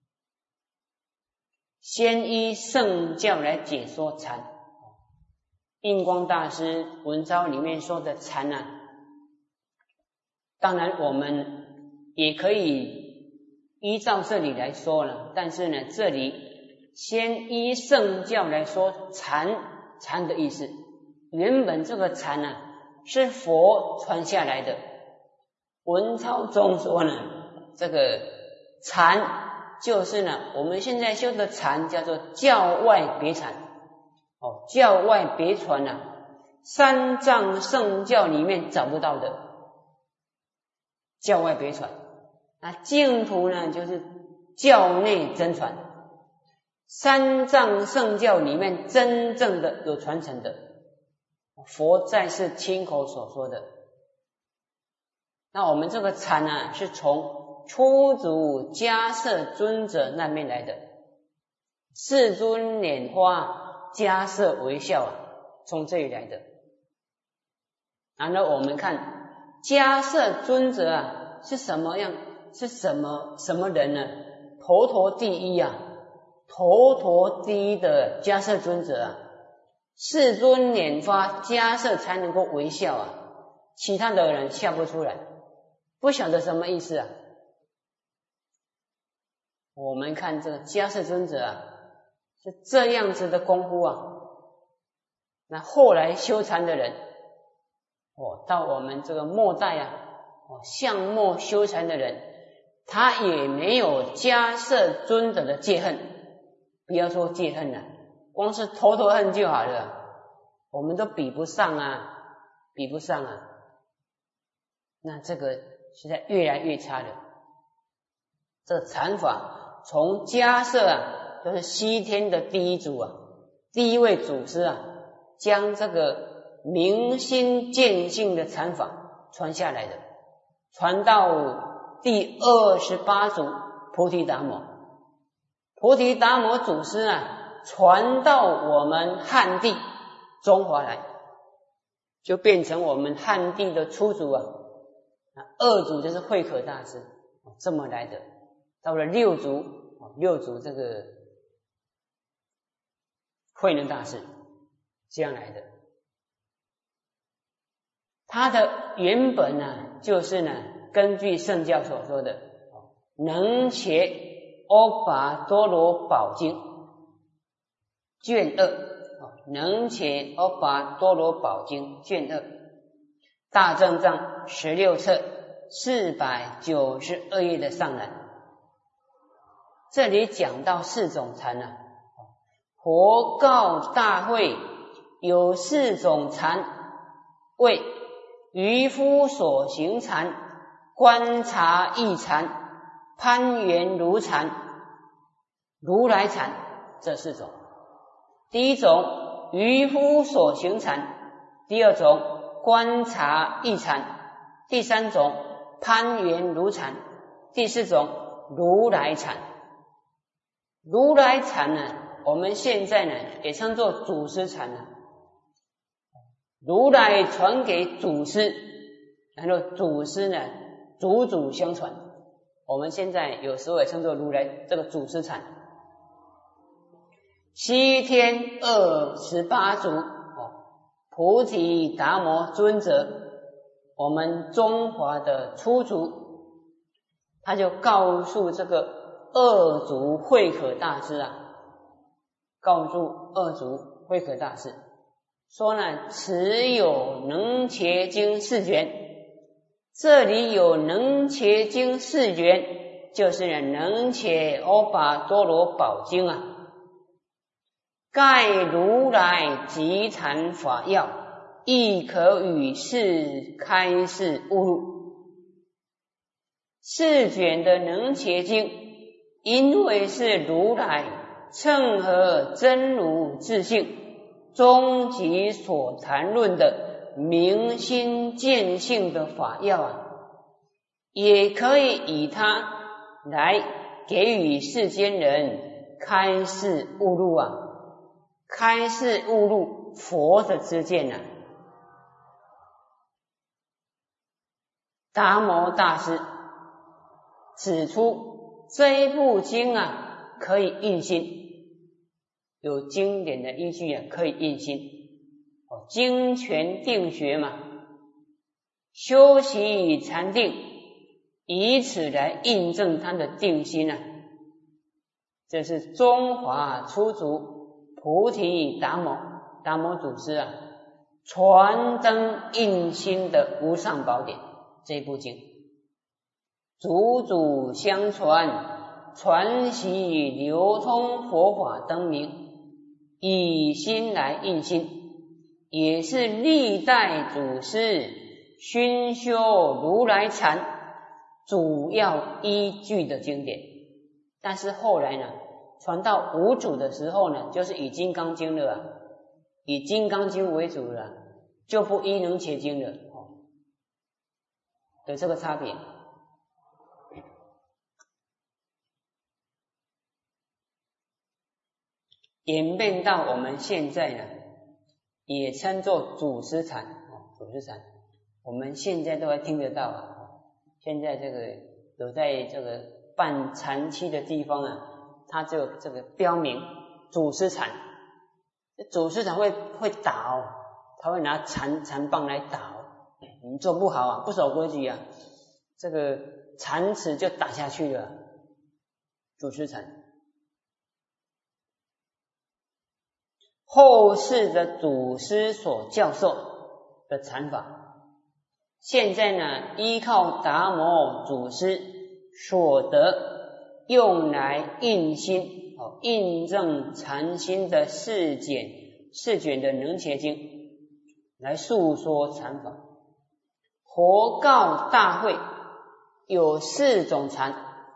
先依圣教来解说禅，印光大师文章里面说的禅啊，当然我们也可以依照这里来说了，但是呢，这里先依圣教来说禅的意思。原本这个禅啊，是佛传下来的。文钞中说呢，这个禅就是呢，我们现在修的禅叫做教外别禅。教外别传啊，三藏圣教里面找不到的教外别传。那净土呢，就是教内真传。三藏圣教里面真正的有传承的，佛在世亲口所说的。那我们这个禅啊，是从初祖迦摄尊者那边来的。世尊拈花，迦摄微笑啊，从这里来的。然后我们看迦摄尊者啊，是什么样？是什么人呢？头头第一啊，头头第一的迦摄尊者啊。世尊拈花，迦摄才能够微笑啊，其他的人笑不出来，不晓得什么意思啊。我们看这个迦摄尊者啊，是这样子的功夫啊。那后来修禅的人，到我们这个末代啊，相末修禅的人，他也没有迦摄尊者的戒恨。不要说戒恨了，光是头头恨就好了，我们都比不上啊。那这个现在越来越差了。这禅法从迦摄啊，就是西天的第一祖啊，第一位祖师啊，将这个明心见性的禅法传下来的，传到第28祖菩提达摩。菩提达摩祖师啊，传到我们汉地中华来，就变成我们汉地的初祖啊。二祖就是慧可大师，这么来的。到了六祖这个慧能大师，这样来的。他的原本呢，就是呢，根据圣教所说的能切阿跋多罗宝经卷2，能切阿跋多罗宝经卷2，大正藏16册492页的上栏。这里讲到4种禅啊，佛告大会有4种禅，为渔夫所行禅、观察义禅、攀缘如禅、如来禅，这4种。第一种渔夫所行禅，第二种观察义禅，第三种攀缘如禅，第4种如来禅。如来禅呢，我们现在呢也称作祖师禅呢。如来传给祖师，然后祖师呢祖祖相传。我们现在有时候也称作如来这个祖师禅。西天28祖菩提达摩尊者，我们中华的初祖，他就告诉这个二祖慧可大师啊，告诉二祖慧可大师说呢，此有能切经4卷，这里有能切经4卷，就是呢能切阿跋多罗宝经啊。盖如来集禅法要，亦可与世开示悟入。4卷的能切经，因为是如来乘合真如自性终极所谈论的明心见性的法药啊，也可以以它来给予世间人开示悟入啊，开示悟入佛的知见啊。达摩大师指出这一部经啊可以印心，有经典的依据啊，可以印心。经权定学嘛，修习禅定，以此来印证他的定心啊。这是中华初祖菩提达摩祖师啊传灯印心的无上宝典这部经，祖祖相传，传习流通佛法灯明，以心来印心，也是历代祖师熏修如来禅主要依据的经典。但是后来呢，传到五祖的时候呢，就是以金刚经了啊，以金刚经为主了，就不依能切经了，有这个差别。演变到我们现在呢，也称作祖师禅，祖师禅，我们现在都还听得到啊。现在这个有在这个办禅期的地方啊，它就这个标明祖师禅。祖师禅会打他会拿禅棒来打你做不好啊，不守规矩啊，这个禅尺就打下去了。祖师禅。后世的祖师所教授的禅法，现在呢依靠达摩祖师所得，用来印心，印证禅心的释卷的能切经，来述说禅法。佛告大会有四种禅，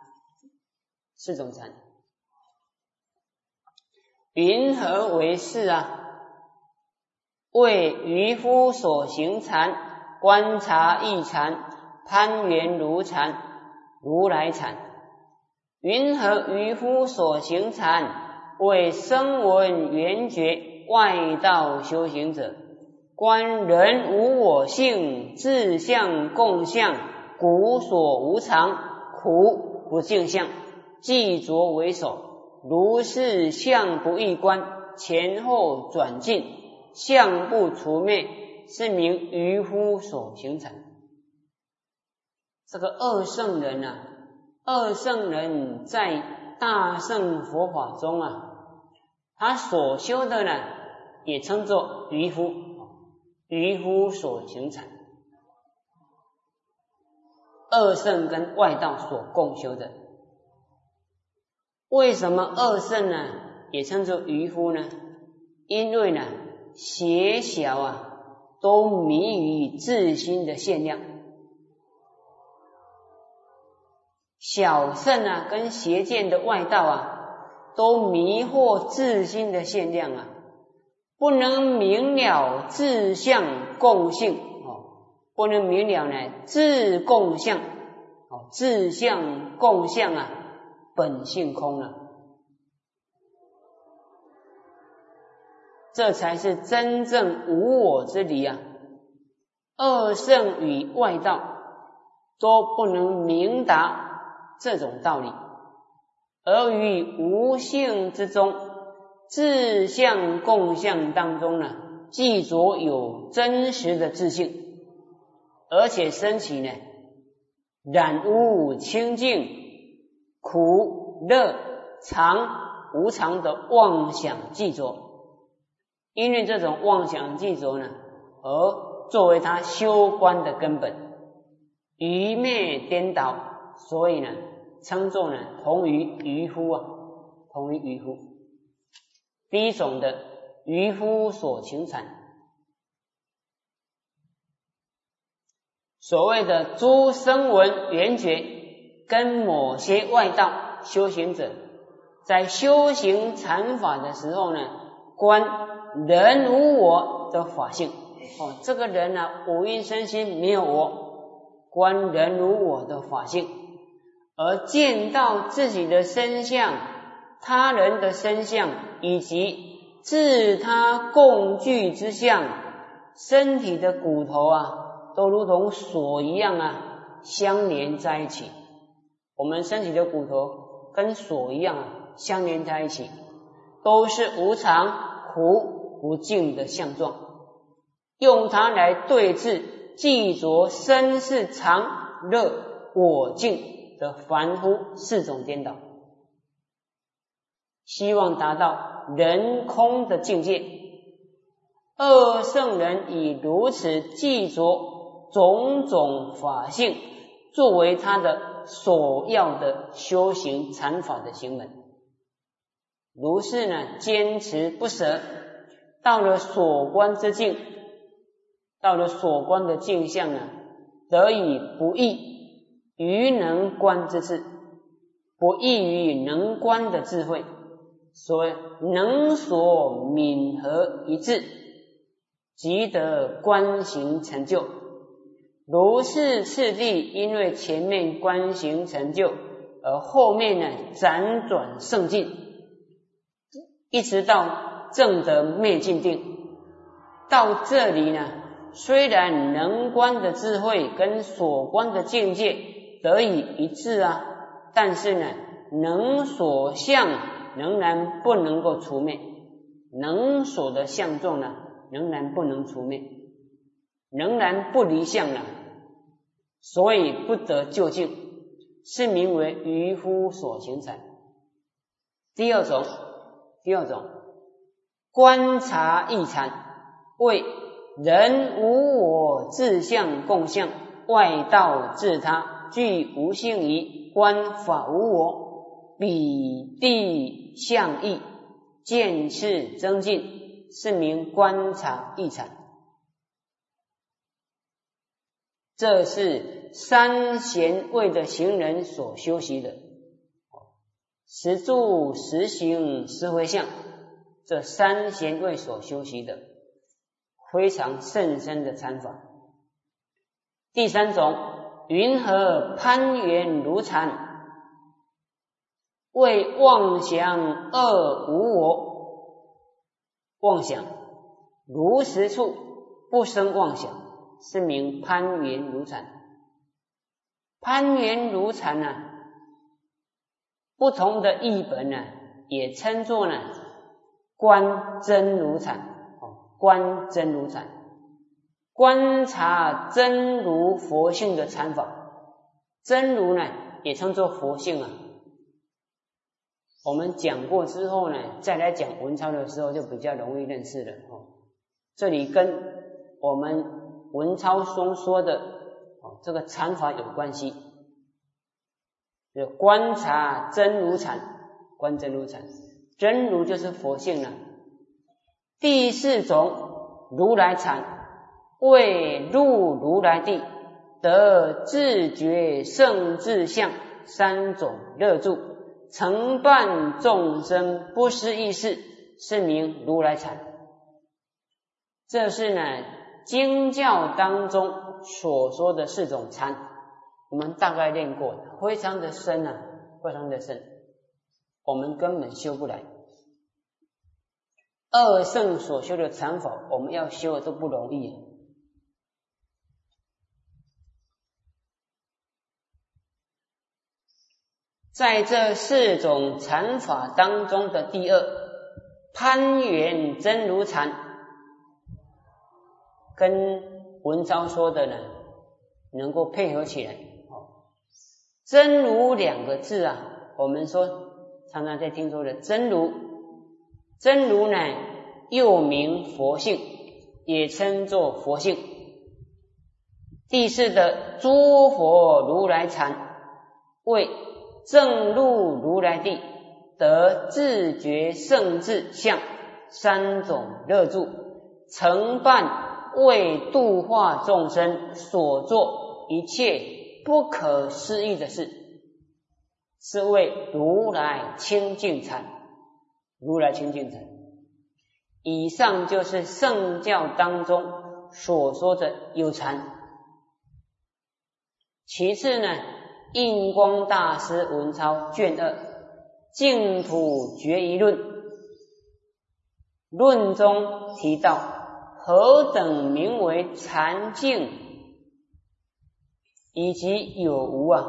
云何为是啊？为渔夫所行禅，观察异禅，攀缘如禅，如来禅。云何渔夫所行禅？为声闻缘觉外道修行者，观人无我性，自相共相，故所无常，苦不净相，既着为首。如是相不异观，前后转进，相不除灭，是名渔夫所行禅。这个二圣人啊，二圣人在大乘佛法中啊，他所修的呢，也称作渔夫所行禅。二圣跟外道所共修的。为什么二圣呢也称作渔夫呢？因为呢邪小啊都迷于自心的限量，小圣啊跟邪见的外道啊都迷惑自心的限量啊，不能明了自相共性，不能明了呢自共相，自相共相啊本性空了，这才是真正无我之理啊！二圣与外道都不能明达这种道理，而于无性之中，自相共相当中呢，既着有真实的自性，而且升起呢染污清净苦乐常无常的妄想记着，因为这种妄想记着呢，而作为他修观的根本，愚昧颠倒，所以呢称作呢同于渔夫啊，同于渔夫。第一种的渔夫所行禅，所谓的诸声闻缘觉跟某些外道修行者在修行禅法的时候呢，观人无我的法性， 这个人啊，五蕴身心没有我，观人如我的法性，而见到自己的身相、他人的身相，以及自他共具之相，身体的骨头啊，都如同锁一样啊，相连在一起。我们身体的骨头跟锁一样啊，相连在一起，都是无常、苦、不净的相状，用它来对治记着身是常、乐、我净的凡夫四种颠倒，希望达到人空的境界。二圣人以如此记着种种法性，作为他的所要的修行禅法的行门，如是呢，坚持不舍，到了所观之境，到了所观的境相呢，得以不异于能观之智，不异于能观的智慧，所谓能所泯合一致，即得观行成就。如是次第，因为前面观行成就，而后面呢辗转胜进，一直到证得灭尽定。到这里呢，虽然能观的智慧跟所观的境界得以一致啊，但是呢，能所相仍然不能够除灭，能所的相状呢，仍然不能除灭，仍然不离相了，所以不得究竟，是名为渔夫所行禅。第二种观察义禅，为人无我自相共相，外道自他，具无性疑，观法无我，彼地相异，见次增进，是名观察义禅。这是三贤位的行人所修习的，实住实行实回向，这三贤位所修习的非常甚深的禅法。第三种，云何攀缘如禅，为妄想二无我，妄想如实处，不生妄想，是名攀缘如禅。攀缘如禅呢，不同的译本呢，也称作呢观真如禅，观真如禅，观察真如佛性的禅法。真如呢，也称作佛性啊。我们讲过之后呢，再来讲文钞的时候就比较容易认识了。这里跟我们文钞中说的这个禅法有关系，就观察真如禅，观真如禅，真如就是佛性了。第四种如来禅，为入如来地，得自觉圣智相，三种乐住，承办众生不失意识，是名如来禅。这是呢经教当中所说的四种禅，我们大概练过，非常的深啊，非常的深，我们根本修不来。二圣所修的禅法，我们要修的都不容易啊。在这四种禅法当中的第二，攀缘真如禅，跟文章说的呢能够配合起来。真如两个字啊，我们说常常在听说的真如，真如呢又名佛性，也称作佛性。第四的诸佛如来禅，为正入如来地，得自觉圣智相，三种乐住，承办为度化众生所做一切不可思议的事，是为如来清净禅。如来清净禅，以上就是圣教当中所说的有禅。其次呢，印光大师文钞卷2净土决疑论论中提到，何等名为禅境以及有无啊？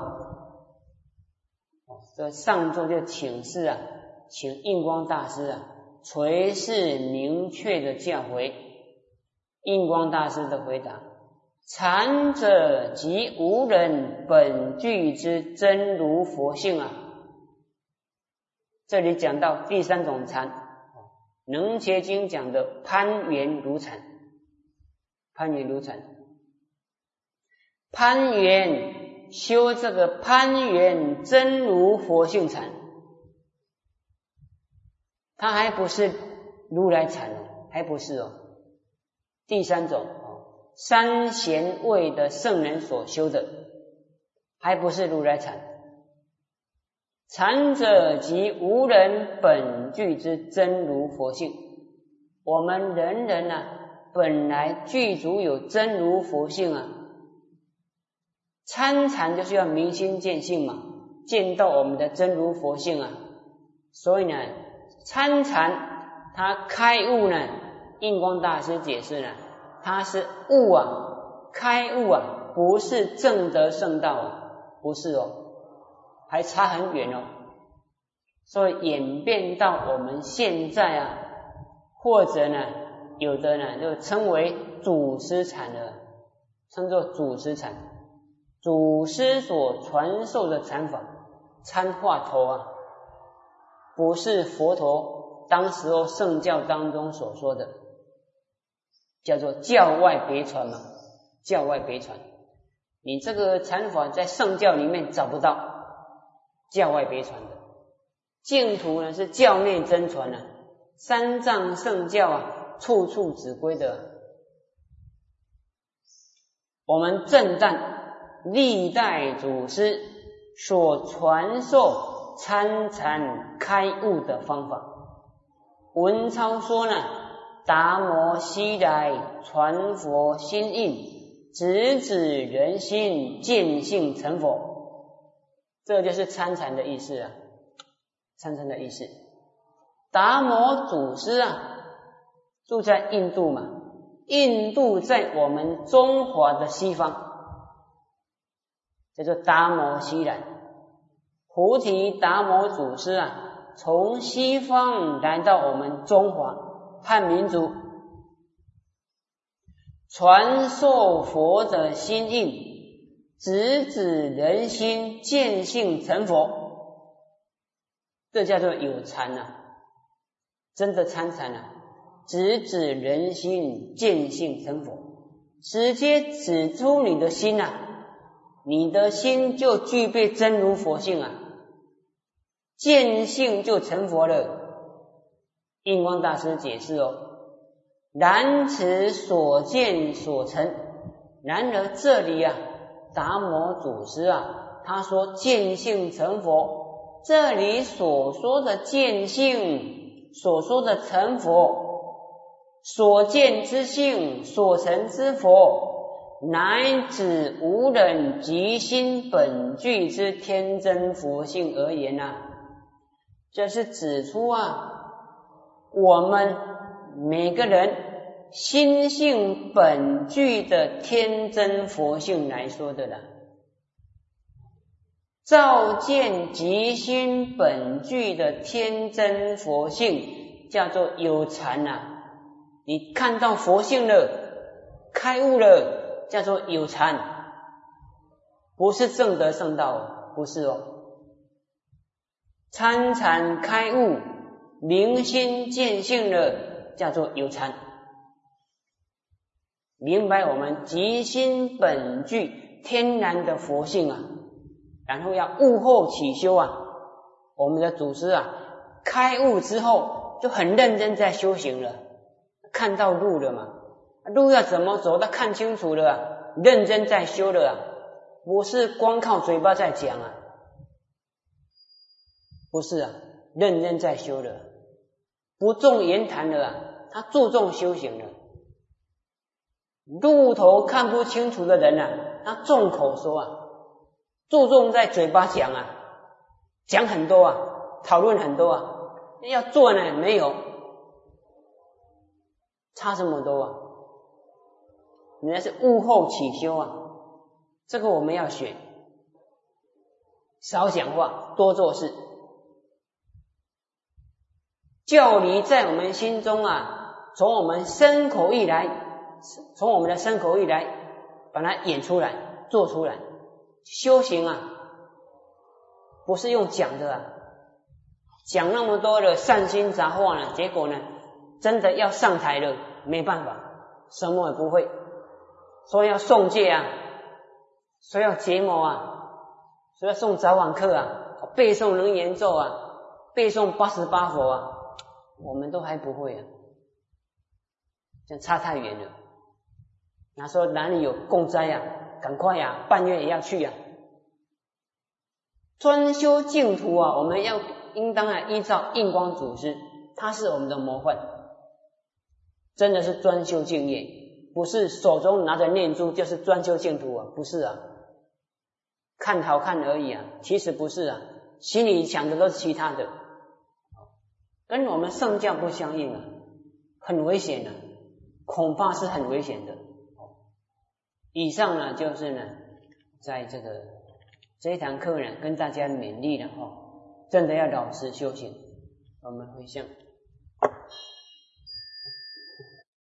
这上座就请示啊，请印光大师啊垂示明确的教诲。印光大师的回答：禅者即无人本具之真如佛性啊。这里讲到第3种禅，能结经讲的攀缘如禅。攀缘如禅，攀缘修这个攀缘真如佛性禅，它还不是如来禅哦，还不是哦。第3种三贤位的圣人所修的，还不是如来禅。禅者即无人本具之真如佛性。我们人人啊，本来具足有真如佛性啊。参禅就是要明心见性嘛，见到我们的真如佛性啊。所以呢，参禅它开悟呢，印光大师解释呢，它是悟啊，开悟啊，不是证得圣道啊，不是哦，还差很远哦。所以演变到我们现在啊，或者呢，有的呢就称为祖师禅了，称作祖师禅。祖师所传授的禅法，参话头啊，不是佛陀当时候圣教当中所说的，叫做教外别传嘛，教外别传。你这个禅法在圣教里面找不到，教外别传的。净土呢是教内真传啊，三藏圣教啊，处处指归的。我们正旦历代祖师所传授参禅开悟的方法。文钞说呢，达摩西来传佛心印，直指人心，见性成佛。这就是参禅的意思啊，参禅的意思。达摩祖师啊，住在印度嘛，印度在我们中华的西方，叫做达摩西来。菩提达摩祖师啊，从西方来到我们中华汉民族，传授佛的心印，直指人心，见性成佛。这叫做有禅啊，真的参禅啊，直指人心，见性成佛，直接指出你的心啊，你的心就具备真如佛性啊，见性就成佛了。印光大师解释哦，然此所见所成。然而这里啊，达摩祖师啊，他说见性成佛，这里所说的见性，所说的成佛，所见之性，所成之佛，乃指无人即心本具之天真佛性而言啊。这是指出啊，我们每个人心性本具的天真佛性来说的了。照见即心本具的天真佛性叫做有禅啊，你看到佛性了，开悟了，叫做有禅，不是证得圣道，不是哦。参禅开悟，明心见性了，叫做有禅。明白我们即心本具天然的佛性啊，然后要悟后起修啊。我们的祖师啊，开悟之后就很认真在修行了，看到路了嘛，路要怎么走他看清楚了啊，认真在修了啊，不是光靠嘴巴在讲啊，不是啊，认真在修了，不重言谈了啊，他注重修行了。 路头看不清楚的人啊，他众口说啊，注重在嘴巴讲啊，讲很多啊，讨论很多啊，要做呢没有，差这么多啊。人家是悟后起修啊，这个我们要学，少讲话，多做事。教理在我们心中啊，从我们身口意来，从我们的身口意来把它演出来，做出来。修行啊，不是用讲的啊，讲那么多的善心杂话呢，结果呢，真的要上台了，没办法，什么也不会。说要诵戒啊，说要结魔啊，说要诵早晚课啊，背诵楞严咒啊，背诵88佛啊，我们都还不会啊，这差太远了。他说哪里有供斋啊，赶快啊，半月也要去啊。专修净土啊，我们要应当依照印光祖师，他是我们的模范，真的是专修净业。不是手中拿着念珠就是专修净土啊，不是啊，看好看而已啊，其实不是啊，心里想的都是其他的，跟我们圣教不相应啊，很危险的，恐怕是很危险的。以上呢就是呢，在这一堂课呢，跟大家勉励了真的要老实修行，我们回向。